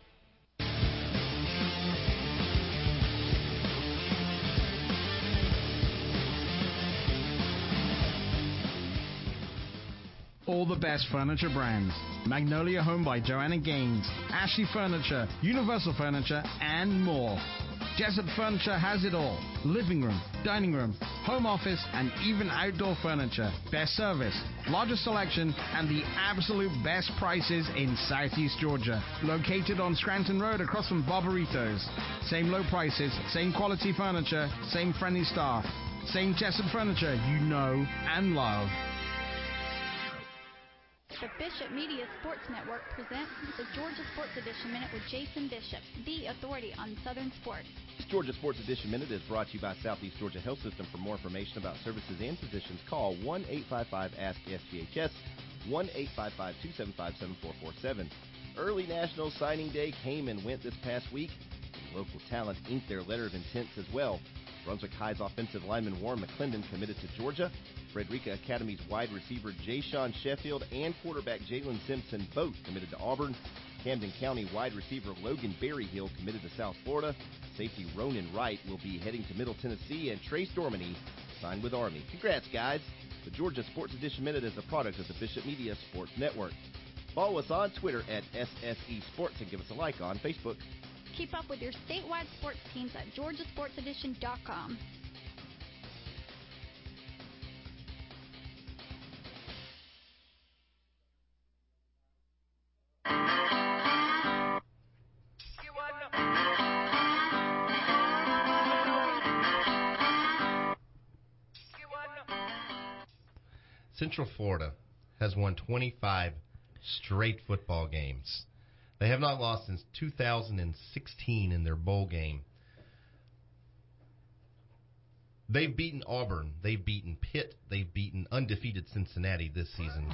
All the best furniture brands. Magnolia Home by Joanna Gaines, Ashley Furniture, Universal Furniture, and more. Jessup Furniture has it all. Living room, dining room, home office, and even outdoor furniture. Best service, largest selection, and the absolute best prices in Southeast Georgia. Located on Scranton Road across from Barbaritos. Same low prices, same quality furniture, same friendly staff. Same Jessup Furniture you know and love. The Bishop Media Sports Network presents the Georgia Sports Edition Minute with Jason Bishop, the authority on Southern sports. This Georgia Sports Edition Minute is brought to you by Southeast Georgia Health System. For more information about services and physicians, call 1-855-ASK-SGHS, 1-855-275-7447. Early National Signing Day came and went this past week. Local talent inked their letter of intent as well. Brunswick High's offensive lineman Warren McClendon committed to Georgia. Frederica Academy's wide receiver Jay-Sean Sheffield and quarterback Jalen Simpson both committed to Auburn. Camden County wide receiver Logan Berryhill committed to South Florida. Safety Ronan Wright will be heading to Middle Tennessee, and Trace Dormany signed with Army. Congrats, guys. The Georgia Sports Edition Minute is a product of the Bishop Media Sports Network. Follow us on Twitter at SSE Sports and give us a like on Facebook. Keep up with your statewide sports teams at georgiasportsedition.com. Central Florida has won 25 straight football games. They have not lost since 2016 in their bowl game. They've beaten Auburn. They've beaten Pitt. They've beaten undefeated Cincinnati this season.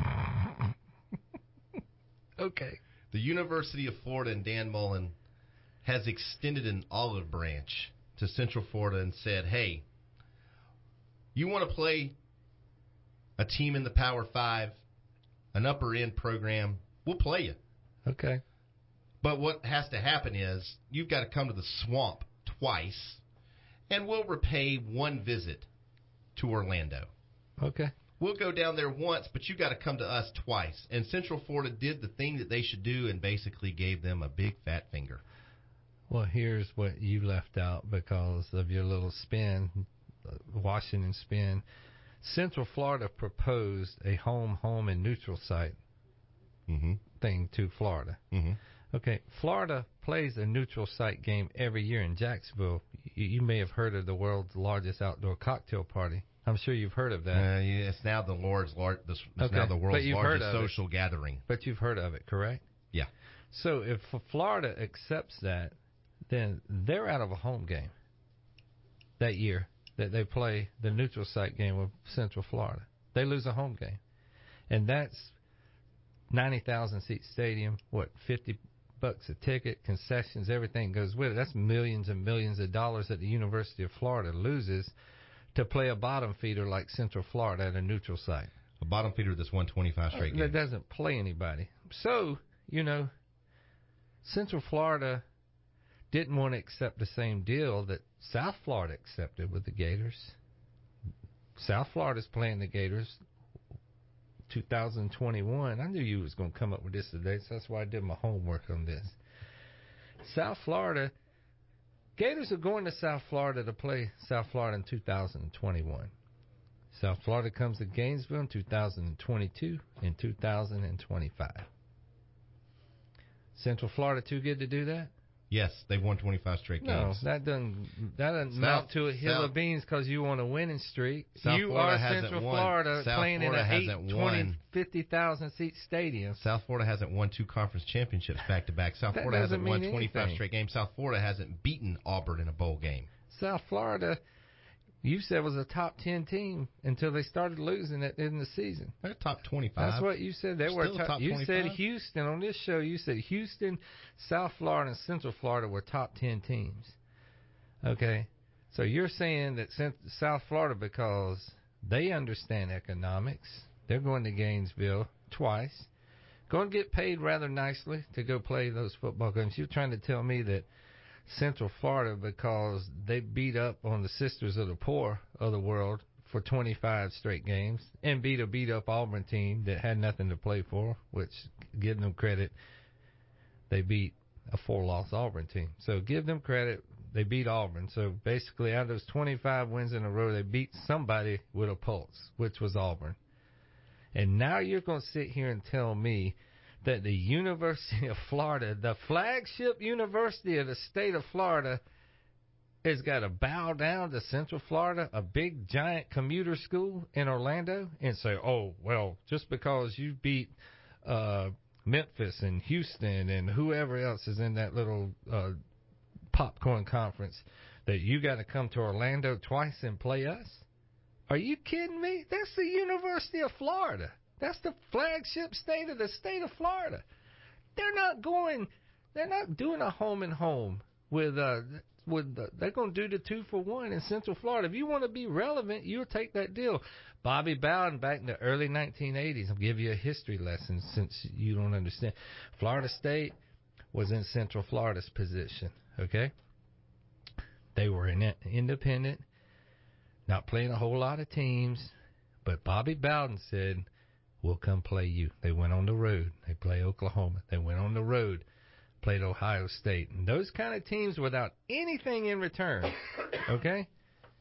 Okay. The University of Florida and Dan Mullen has extended an olive branch to Central Florida and said, hey, you want to play a team in the Power 5, an upper-end program, We'll play you. Okay. But what has to happen is you've got to come to the Swamp twice, and we'll repay one visit to Orlando. Okay. We'll go down there once, but you got to come to us twice. And Central Florida did the thing that they should do and basically gave them a big fat finger. Well, here's what you left out because of your little spin, Washington spin. Central Florida proposed a home, and neutral site thing to Florida. Okay, Florida plays a neutral site game every year in Jacksonville. You may have heard of the world's largest outdoor cocktail party. I'm sure you've heard of that. It's now the world's largest social gathering. But you've heard of it, correct? Yeah. So if Florida accepts that, then they're out of a home game that year that they play the neutral site game with Central Florida. They lose a home game. And that's 90,000 seat stadium, $50 a ticket, concessions, everything goes with it. That's millions and millions of dollars that the University of Florida loses to play a bottom feeder like Central Florida at a neutral site. A bottom feeder that's won 25 straight games. That doesn't play anybody. So, Central Florida didn't want to accept the same deal that South Florida accepted with the Gators. South Florida's playing the Gators 2021. I knew you was going to come up with this today, so that's why I did my homework on this. South Florida, Gators are going to South Florida to play South Florida in 2021. South Florida comes to Gainesville in 2022 and 2025. Central Florida too good to do that? Yes, they've won 25 straight games. No, that doesn't amount to a hill of beans because you want a winning streak. You Florida are Central Florida playing in an 50,000 seat stadium. South Florida hasn't won 2 conference championships back to back. South Florida hasn't won 25 straight games. South Florida hasn't beaten Auburn in a bowl game. South Florida, you said, was a top 10 team until they started losing it in the season. They're top 25. That's what you said. They were top. You 25? Said Houston on this show. You said Houston, South Florida, and Central Florida were top 10 teams. Okay, so you're saying that South Florida, because they understand economics, they're going to Gainesville twice, going to get paid rather nicely to go play those football games. You're trying to tell me that Central Florida, because they beat up on the Sisters of the Poor of the world for 25 straight games and beat a beat-up Auburn team that had nothing to play for, which, give them credit, they beat a 4-loss Auburn team. So give them credit, they beat Auburn. So basically out of those 25 wins in a row, they beat somebody with a pulse, which was Auburn. And now you're going to sit here and tell me that the University of Florida, the flagship university of the state of Florida, has got to bow down to Central Florida, a big, giant commuter school in Orlando, and say, oh, well, just because you beat Memphis and Houston and whoever else is in that little popcorn conference, that you got to come to Orlando twice and play us? Are you kidding me? That's the University of Florida. That's the flagship state of the state of Florida. They're not doing a home and home they're going to do the 2-for-1 in Central Florida. If you want to be relevant, you'll take that deal. Bobby Bowden back in the early 1980s, I'll give you a history lesson since you don't understand. Florida State was in Central Florida's position, okay? They were independent, not playing a whole lot of teams, but Bobby Bowden said, we'll come play you. They went on the road. They play Oklahoma. They went on the road, played Ohio State. And those kind of teams without anything in return, okay?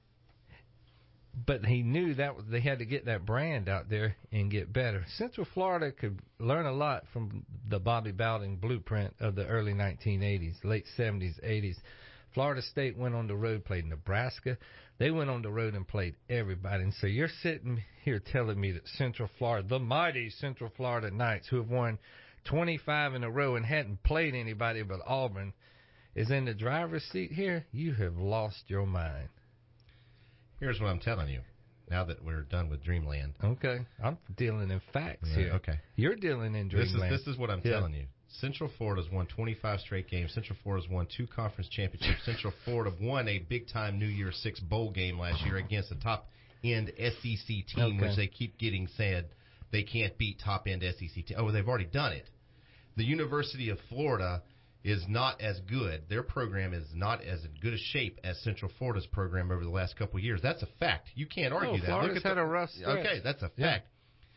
But he knew that they had to get that brand out there and get better. Central Florida could learn a lot from the Bobby Bowden blueprint of the early 1980s, late 70s, 80s. Florida State went on the road, played Nebraska. They went on the road and played everybody. And so you're sitting here telling me that Central Florida, the mighty Central Florida Knights, who have won 25 in a row and hadn't played anybody but Auburn, is in the driver's seat here? You have lost your mind. Here's what I'm telling you, now that we're done with Dreamland. Okay. I'm dealing in facts here. Okay. You're dealing in Dreamland. This is what I'm telling you. Central Florida's won 25 straight games. Central Florida's won 2 conference championships. Central Florida won a big-time New Year's 6 bowl game last year against a top-end SEC team, which they keep getting said they can't beat top-end SEC team. Oh, they've already done it. the University of Florida is not as good. Their program is not as in good a shape as Central Florida's program over the last couple of years. That's a fact. You can't argue that. Florida's had a rough stretch. Okay, that's a fact.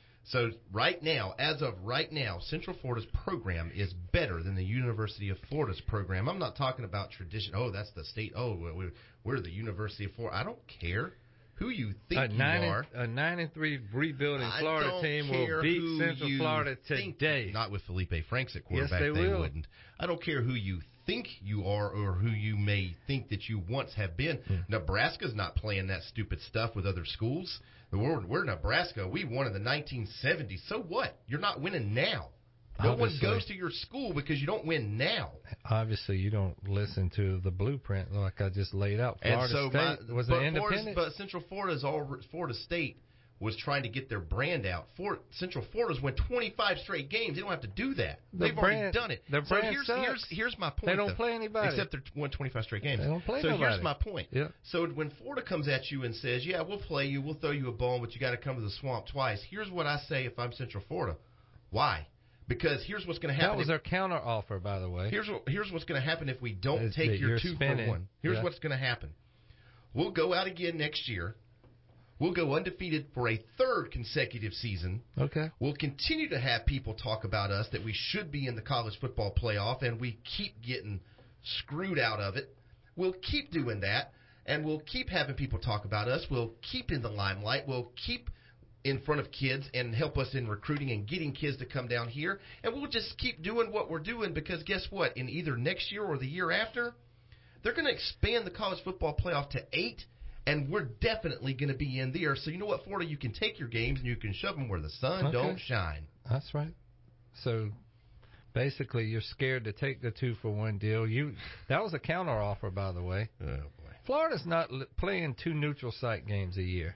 So right now, as of right now, Central Florida's program is better than the University of Florida's program. I'm not talking about tradition. Oh, that's the state. Oh, we're the University of Florida. I don't care who you think you are. A 9-3 rebuilding Florida team will beat Central Florida today. Not with Felipe Franks at quarterback. Yes, they will. Wouldn't. I don't care who you think you are or who you may think that you once have been. Nebraska's not playing that stupid stuff with other schools. We're Nebraska. We won in the 1970s. So what? You're not winning now. No one goes to your school because you don't win now. Obviously, you don't listen to the blueprint like I just laid out. Florida State was an independent. But Central Florida State was trying to get their brand out. Central Florida's won 25 straight games. They don't have to do that. They've already done it. Their brand sucks. Here's my point. They don't play anybody. Except they won 25 straight games. They don't play nobody. Here's my point. Yeah. So when Florida comes at you and says, yeah, we'll play you, we'll throw you a bone, but you got to come to the swamp twice. Here's what I say if I'm Central Florida. Why? Because here's what's going to happen. That was their counter offer, by the way. Here's what's going to happen if we don't take your 2-for-1. Here's what's going to happen. We'll go out again next year. We'll go undefeated for a third consecutive season. Okay. We'll continue to have people talk about us that we should be in the college football playoff, and we keep getting screwed out of it. We'll keep doing that, and we'll keep having people talk about us. We'll keep in the limelight. We'll keep in front of kids and help us in recruiting and getting kids to come down here. And we'll just keep doing what we're doing because guess what? In either next year or the year after, they're going to expand the college football playoff to 8. And we're definitely going to be in there. So you know what, Florida? You can take your games and you can shove them where the sun don't shine. That's right. So basically, you're scared to take the 2-for-1 deal. That was a counter offer, by the way. Oh, boy. Florida's not playing 2 neutral site games a year.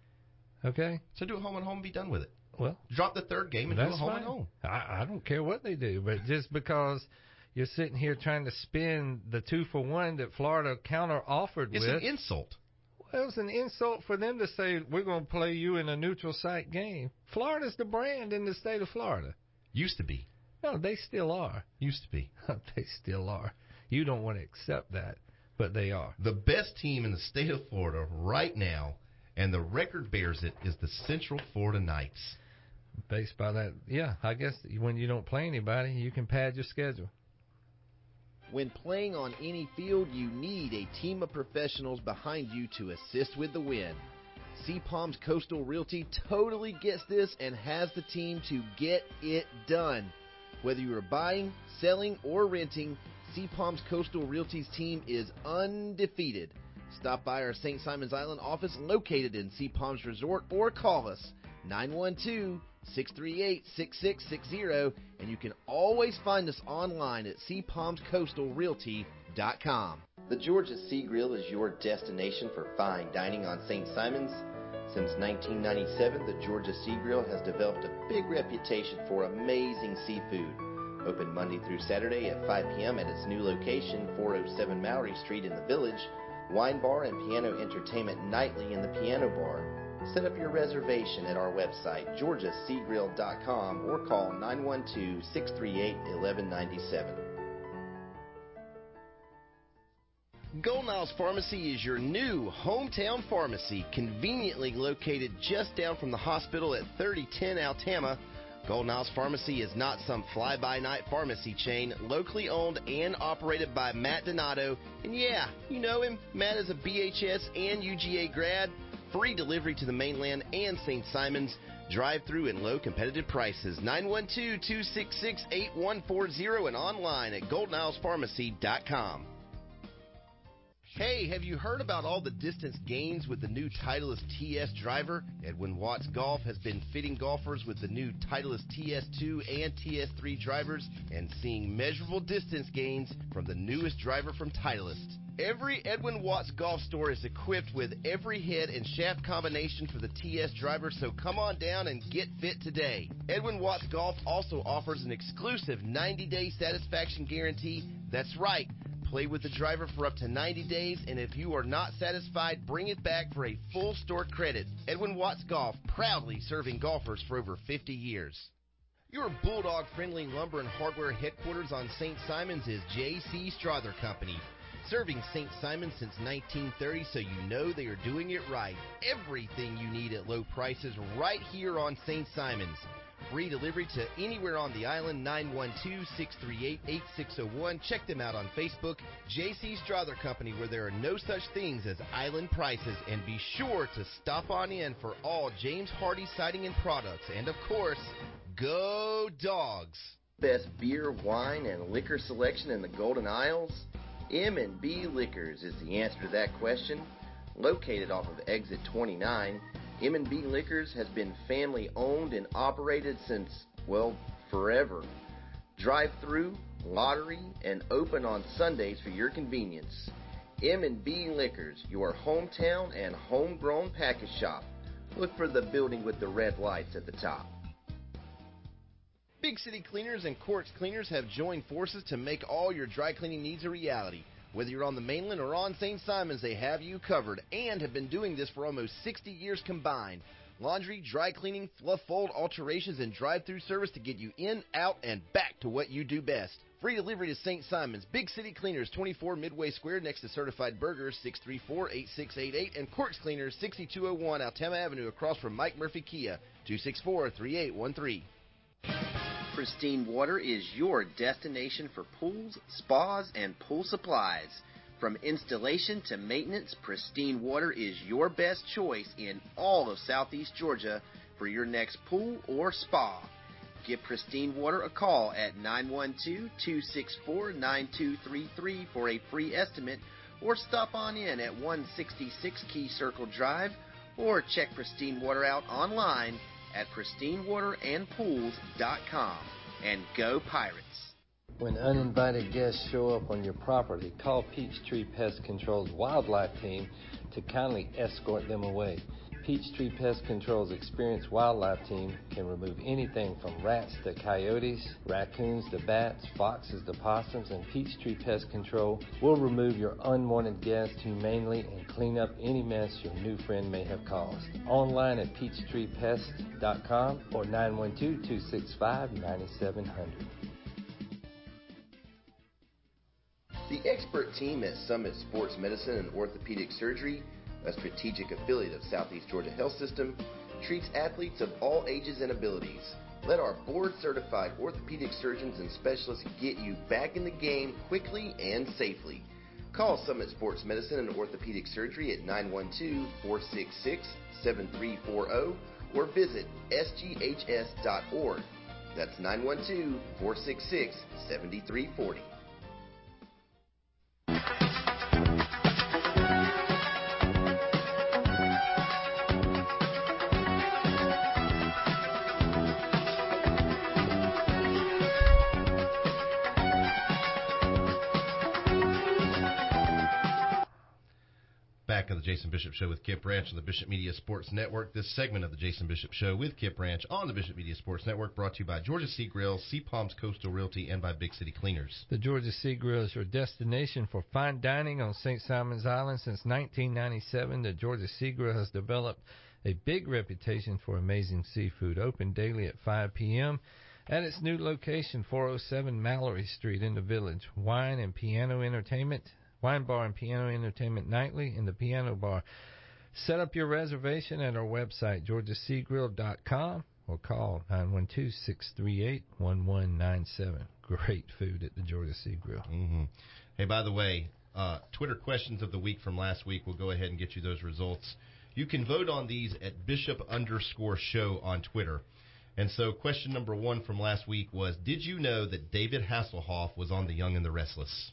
Okay? So do a home and home and be done with it. Well, drop the third game and do a home and home. I don't care what they do, but just because you're sitting here trying to spin the 2-for-1 that Florida counter offered it's an insult. It was an insult for them to say, we're going to play you in a neutral site game. Florida's the brand in the state of Florida. Used to be. No, they still are. Used to be. They still are. You don't want to accept that, but they are. The best team in the state of Florida right now, and the record bears it, is the Central Florida Knights. Based by that, yeah, I guess when you don't play anybody, you can pad your schedule. When playing on any field, you need a team of professionals behind you to assist with the win. Sea Palms Coastal Realty totally gets this and has the team to get it done. Whether you are buying, selling, or renting, Sea Palms Coastal Realty's team is undefeated. Stop by our St. Simons Island office located in Sea Palms Resort or call us 912-638-6660, and you can always find us online at seapalmscoastalrealty.com. The Georgia Sea Grill is your destination for fine dining on St. Simons. Since 1997, the Georgia Sea Grill has developed a big reputation for amazing seafood. Open Monday through Saturday at 5 p.m. at its new location, 407 Mallory Street in the Village. Wine bar and piano entertainment nightly in the piano bar. Set up your reservation at our website, georgiaseagrill.com, or call 912-638-1197. Golden Isles Pharmacy is your new hometown pharmacy, conveniently located just down from the hospital at 3010 Altama. Golden Isles Pharmacy is not some fly-by-night pharmacy chain, locally owned and operated by Matt Donato. And yeah, you know him. Matt is a BHS and UGA grad. Free delivery to the mainland and St. Simons. Drive-through and low competitive prices. 912-266-8140 and online at goldenilespharmacy.com. Hey, have you heard about all the distance gains with the new Titleist TS driver? Edwin Watts Golf has been fitting golfers with the new Titleist TS2 and TS3 drivers and seeing measurable distance gains from the newest driver from Titleist. Every Edwin Watts Golf store is equipped with every head and shaft combination for the TS driver, so come on down and get fit today. Edwin Watts Golf also offers an exclusive 90-day satisfaction guarantee. That's right. Play with the driver for up to 90 days, and if you are not satisfied, bring it back for a full store credit. Edwin Watts Golf, proudly serving golfers for over 50 years. Your Bulldog-friendly lumber and hardware headquarters on St. Simons is J.C. Strother Company. Serving St. Simons since 1930, so you know they are doing it right. Everything you need at low prices right here on St. Simons. Free delivery to anywhere on the island, 912-638-8601. Check them out on Facebook, J.C. Strother Company, where there are no such things as island prices. And be sure to stop on in for all James Hardy siding and products. And, of course, go Dogs! Best beer, wine, and liquor selection in the Golden Isles? M&B Liquors is the answer to that question. Located off of Exit 29, M&B Liquors has been family-owned and operated since, well, forever. Drive-through, lottery, and open on Sundays for your convenience. M&B Liquors, your hometown and homegrown package shop. Look for the building with the red lights at the top. Big City Cleaners and Quartz Cleaners have joined forces to make all your dry cleaning needs a reality. Whether you're on the mainland or on St. Simons, they have you covered and have been doing this for almost 60 years combined. Laundry, dry cleaning, fluff fold, alterations, and drive-through service to get you in, out, and back to what you do best. Free delivery to St. Simons. Big City Cleaners, 24 Midway Square next to Certified Burgers, 634-8688, and Quartz Cleaners, 6201 Altama Avenue across from Mike Murphy Kia, 264-3813. Pristine Water is your destination for pools, spas, and pool supplies. From installation to maintenance, Pristine Water is your best choice in all of Southeast Georgia for your next pool or spa. Give Pristine Water a call at 912-264-9233 for a free estimate, or stop on in at 166 Key Circle Drive, or check Pristine Water out online at pristinewaterandpools.com. And go Pirates! When uninvited guests show up on your property, call Peachtree Pest Control's wildlife team to kindly escort them away. Peachtree Pest Control's experienced wildlife team can remove anything from rats to coyotes, raccoons to bats, foxes to possums, and Peachtree Pest Control will remove your unwanted guests humanely and clean up any mess your new friend may have caused. Online at peachtreepest.com or 912-265-9700. The expert team at Summit Sports Medicine and Orthopedic Surgery, a strategic affiliate of Southeast Georgia Health System, treats athletes of all ages and abilities. Let our board-certified orthopedic surgeons and specialists get you back in the game quickly and safely. Call Summit Sports Medicine and Orthopedic Surgery at 912-466-7340 or visit sghs.org. That's 912-466-7340. Back of the Jason Bishop Show with Kip Branch on the Bishop Media Sports Network. This segment of the Jason Bishop Show with Kip Branch on the Bishop Media Sports Network brought to you by Georgia Sea Grill, Sea Palms Coastal Realty, and by Big City Cleaners. The Georgia Sea Grill is your destination for fine dining on St. Simons Island. Since 1997, the Georgia Sea Grill has developed a big reputation for amazing seafood. Open daily at 5 p.m. at its new location, 407 Mallory Street in the Village. Wine bar and piano entertainment nightly in the piano bar. Set up your reservation at our website, georgiaseagrill.com, or call 912-638-1197. Great food at the Georgia Sea Grill. Mm-hmm. Hey, by the way, Twitter questions of the week from last week, we'll go ahead and get you those results. You can vote on these at Bishop_show on Twitter. And so question number 1 from last week was, did you know that David Hasselhoff was on The Young and the Restless?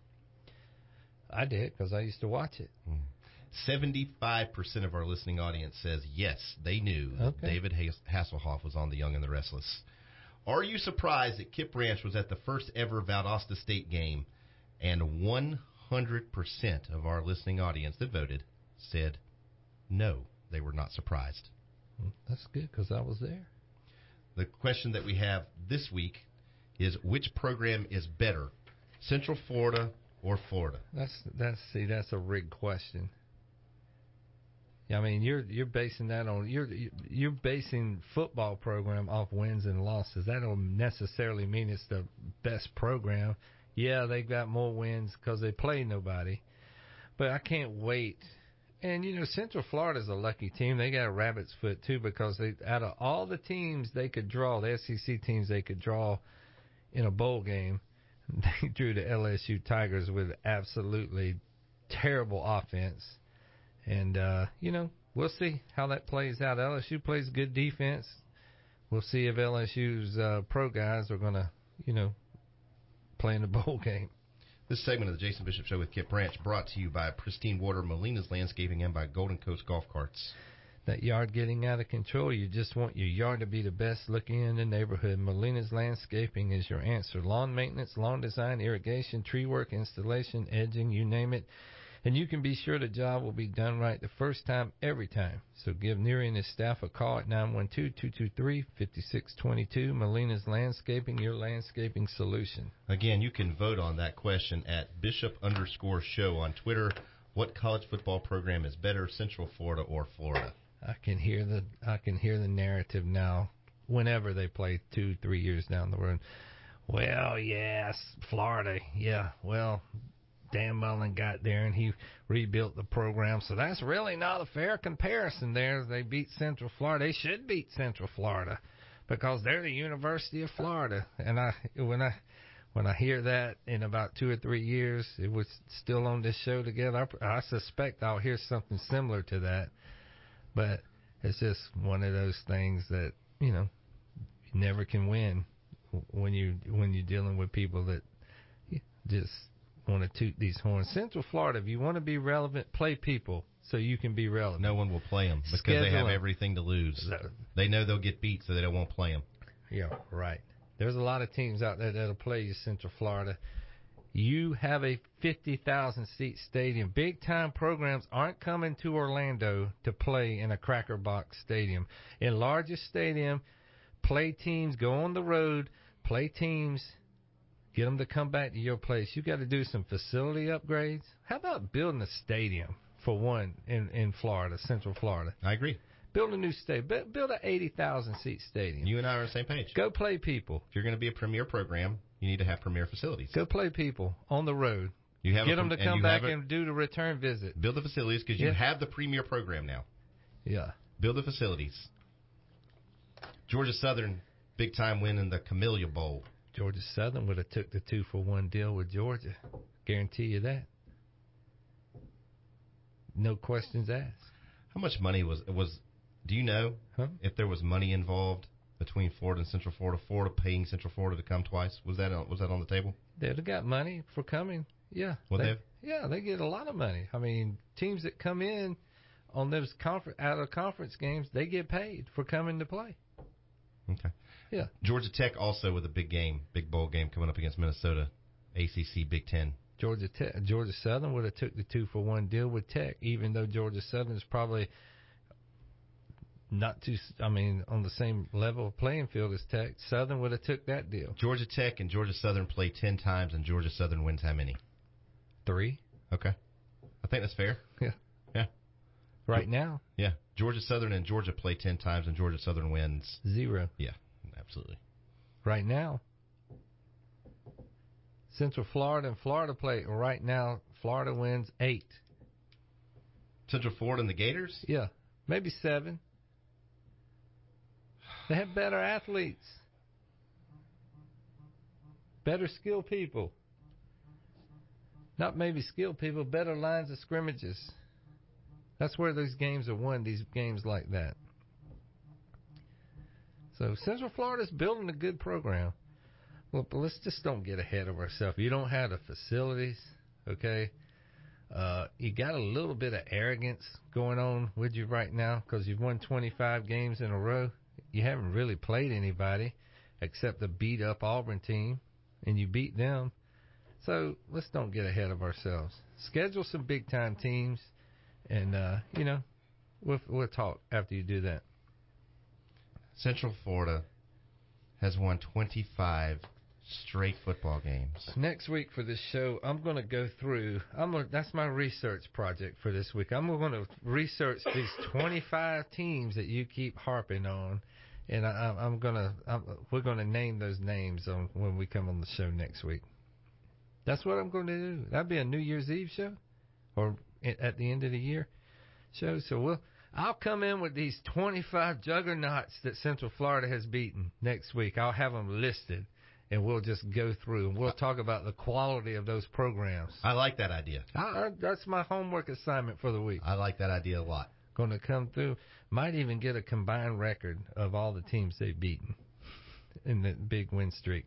I did, because I used to watch it. 75% of our listening audience says yes, they knew that David Hasselhoff was on The Young and the Restless. Are you surprised that Kip Branch was at the first ever Valdosta State game? And 100% of our listening audience that voted said no, they were not surprised. That's good, because I was there. The question that we have this week is, which program is better, Central Florida or Florida? That's a rigged question. I mean, you're basing that on you're basing football program off wins and losses. That don't necessarily mean it's the best program. Yeah, they got more wins because they play nobody, but I can't wait. And Central Florida's a lucky team. They got a rabbit's foot too because out of all the teams they could draw, the SEC teams they could draw in a bowl game, they drew the LSU Tigers with absolutely terrible offense. And, we'll see how that plays out. LSU plays good defense. We'll see if LSU's pro guys are going to, play in the bowl game. This segment of the Jason Bishop Show with Kip Branch brought to you by Pristine Water, Molina's Landscaping, and by Golden Coast Golf Carts. That yard getting out of control, you just want your yard to be the best looking in the neighborhood. Molina's Landscaping is your answer. Lawn maintenance, lawn design, irrigation, tree work, installation, edging, you name it. And you can be sure the job will be done right the first time, every time. So give Neary and his staff a call at 912-223-5622. Molina's Landscaping, your landscaping solution. Again, you can vote on that question at Bishop_show on Twitter. What college football program is better, Central Florida or Florida? I can hear the narrative now. Whenever they play 2-3 years down the road, well, yes, Florida, yeah, well. Dan Mullen got there and he rebuilt the program, so that's really not a fair comparison there. They beat Central Florida. They should beat Central Florida because they're the University of Florida. And when I hear that in about 2 or 3 years, it was still on this show together, I suspect I'll hear something similar to that. But it's just one of those things that, you never can win when you're dealing with people that just want to toot these horns. Central Florida, if you want to be relevant, play people so you can be relevant. No one will play them because they have everything to lose. They know they'll get beat, so they won't play them. Yeah, right. There's a lot of teams out there that'll play you, Central Florida. You have a 50,000-seat stadium. Big-time programs aren't coming to Orlando to play in a Cracker Box stadium. Enlarge your stadium, play teams, go on the road, play teams. Get them to come back to your place. You got to do some facility upgrades. How about building a stadium for one in Florida, Central Florida? I agree. Build a new stadium. Build an 80,000-seat stadium. You and I are on the same page. Go play people. If you're going to be a premier program, you need to have premier facilities. Go play people on the road. Get them to come back and do the return visit. Build the facilities because you have the premier program now. Yeah. Build the facilities. Georgia Southern, big-time win in the Camellia Bowl. Georgia Southern would have took the 2-for-1 deal with Georgia. Guarantee you that. No questions asked. How much money was do you know if there was money involved between Florida and Central Florida? Florida paying Central Florida to come twice? Was that on the table? They'd have got money for coming. Yeah. Yeah, they get a lot of money. I mean, teams that come in on those out of conference games, they get paid for coming to play. Okay. Yeah. Georgia Tech also with a big bowl game coming up against Minnesota, ACC Big Ten. Georgia Southern would have took the 2-for-1 deal with Tech, even though Georgia Southern is probably not on the same level of playing field as Tech. Southern would have took that deal. Georgia Tech and Georgia Southern play 10 times, and Georgia Southern wins how many? 3. Okay. I think that's fair. Yeah. Yeah. Right now. Yeah. Georgia Southern and Georgia play 10 times, and Georgia Southern wins 0. Yeah. Absolutely. Right now. Central Florida and Florida play. Right now, Florida wins 8. Central Florida and the Gators? Yeah. Maybe 7. They have better athletes. Better skilled people. Not maybe skilled people, better lines of scrimmages. That's where those games are won, these games like that. So Central Florida's building a good program. Well, but let's just don't get ahead of ourselves. You don't have the facilities, okay? You got a little bit of arrogance going on with you right now because you've won 25 games in a row. You haven't really played anybody except the beat-up Auburn team, and you beat them. So let's don't get ahead of ourselves. Schedule some big-time teams, and, we'll talk after you do that. Central Florida has won 25 straight football games. Next week for this show, I'm going to go through. That's my research project for this week. I'm going to research these 25 teams that you keep harping on, and we're going to name those names when we come on the show next week. That's what I'm going to do. That'd be a New Year's Eve show, or at the end of the year show. So I'll come in with these 25 juggernauts that Central Florida has beaten next week. I'll have them listed, and we'll just go through, and we'll talk about the quality of those programs. I like that idea. That's my homework assignment for the week. I like that idea a lot. Going to come through. Might even get a combined record of all the teams they've beaten in the big win streak.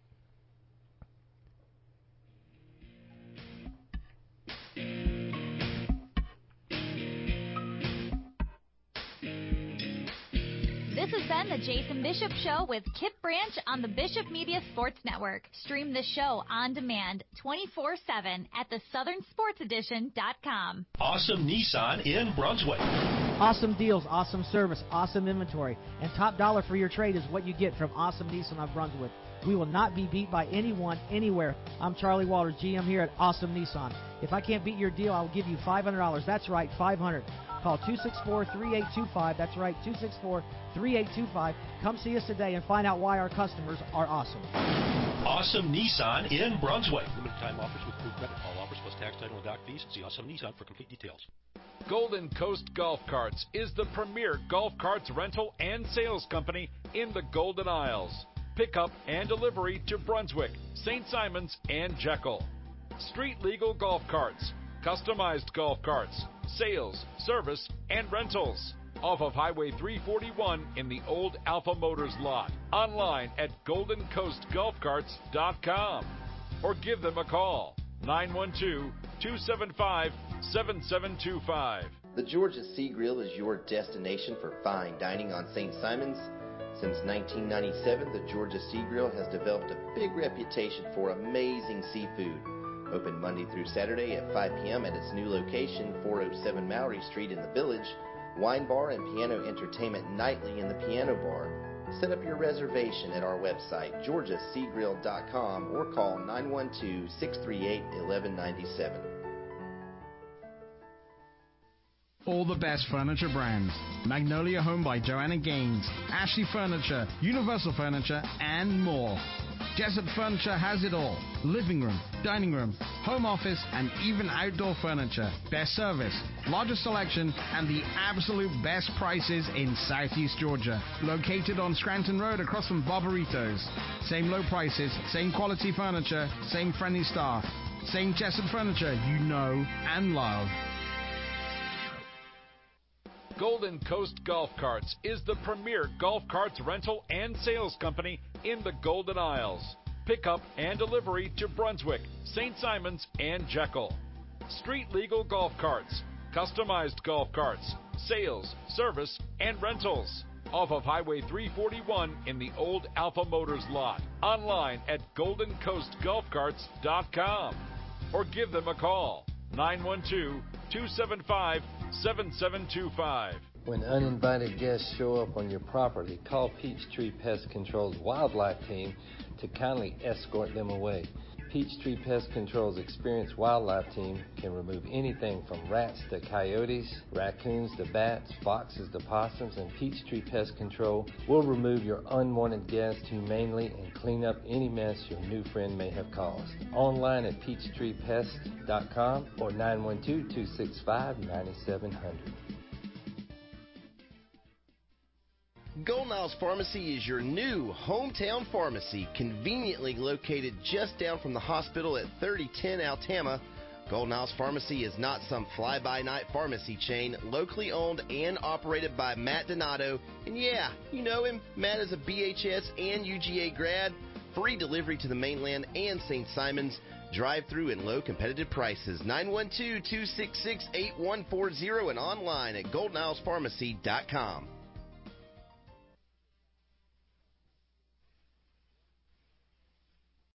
This has been the Jason Bishop Show with Kip Branch on the Bishop Media Sports Network. Stream the show on demand 24/7 at theSouthernSportsEdition.com. Awesome Nissan in Brunswick. Awesome deals, awesome service, awesome inventory, and top dollar for your trade is what you get from Awesome Nissan of Brunswick. We will not be beat by anyone, anywhere. I'm Charlie Walters, GM here at Awesome Nissan. If I can't beat your deal, I'll give you $500. That's right, $500. Call 264-3825. That's right, 264-3825. Come see us today and find out why our customers are awesome. Awesome Nissan in Brunswick. Limited time offers with group credit. All offers plus tax, title, and dock fees. See Awesome Nissan for complete details. Golden Coast Golf Carts is the premier golf carts rental and sales company in the Golden Isles. Pickup and delivery to Brunswick, St. Simons, and Jekyll. Street legal golf carts, customized golf carts, sales, service, and rentals. Off of Highway 341 in the old Alpha Motors lot. Online at GoldenCoastGolfCarts.com. Or give them a call, 912-275-7725. The Georgia Sea Grill is your destination for fine dining on St. Simons. Since 1997, the Georgia Sea Grill has developed a big reputation for amazing seafood. Open Monday through Saturday at 5 p.m. at its new location, 407 Mowry Street in the Village. Wine bar and piano entertainment nightly in the piano bar. Set up your reservation at our website, georgiaseagrill.com, or call 912-638-1197. All the best furniture brands. Magnolia Home by Joanna Gaines, Ashley Furniture, Universal Furniture, and more. Jessup Furniture has it all. Living room, dining room, home office, and even outdoor furniture. Best service, largest selection, and the absolute best prices in Southeast Georgia. Located on Scranton Road across from Barbaritos. Same low prices, same quality furniture, same friendly staff. Same Jessup Furniture you know and love. Golden Coast Golf Carts is the premier golf carts rental and sales company in the Golden Isles. Pickup and delivery to Brunswick, St. Simons, and Jekyll. Street legal golf carts, customized golf carts, sales, service, and rentals. Off of Highway 341 in the old Alpha Motors lot. Online at GoldenCoastGolfCarts.com. Or give them a call, 912-275-7725. When uninvited guests show up on your property, call Peachtree Pest Control's wildlife team to kindly escort them away. Peachtree Pest Control's experienced wildlife team can remove anything from rats to coyotes, raccoons to bats, foxes to possums, and Peachtree Pest Control will remove your unwanted guests humanely and clean up any mess your new friend may have caused. Online at peachtreepest.com or 912-265-9700. Golden Isles Pharmacy is your new hometown pharmacy, conveniently located just down from the hospital at 3010 Altama. Golden Isles Pharmacy is not some fly-by-night pharmacy chain, locally owned and operated by Matt Donato. And yeah, you know him. Matt is a BHS and UGA grad. Free delivery to the mainland and St. Simons. Drive-through and low competitive prices. 912-266-8140 and online at goldenilespharmacy.com.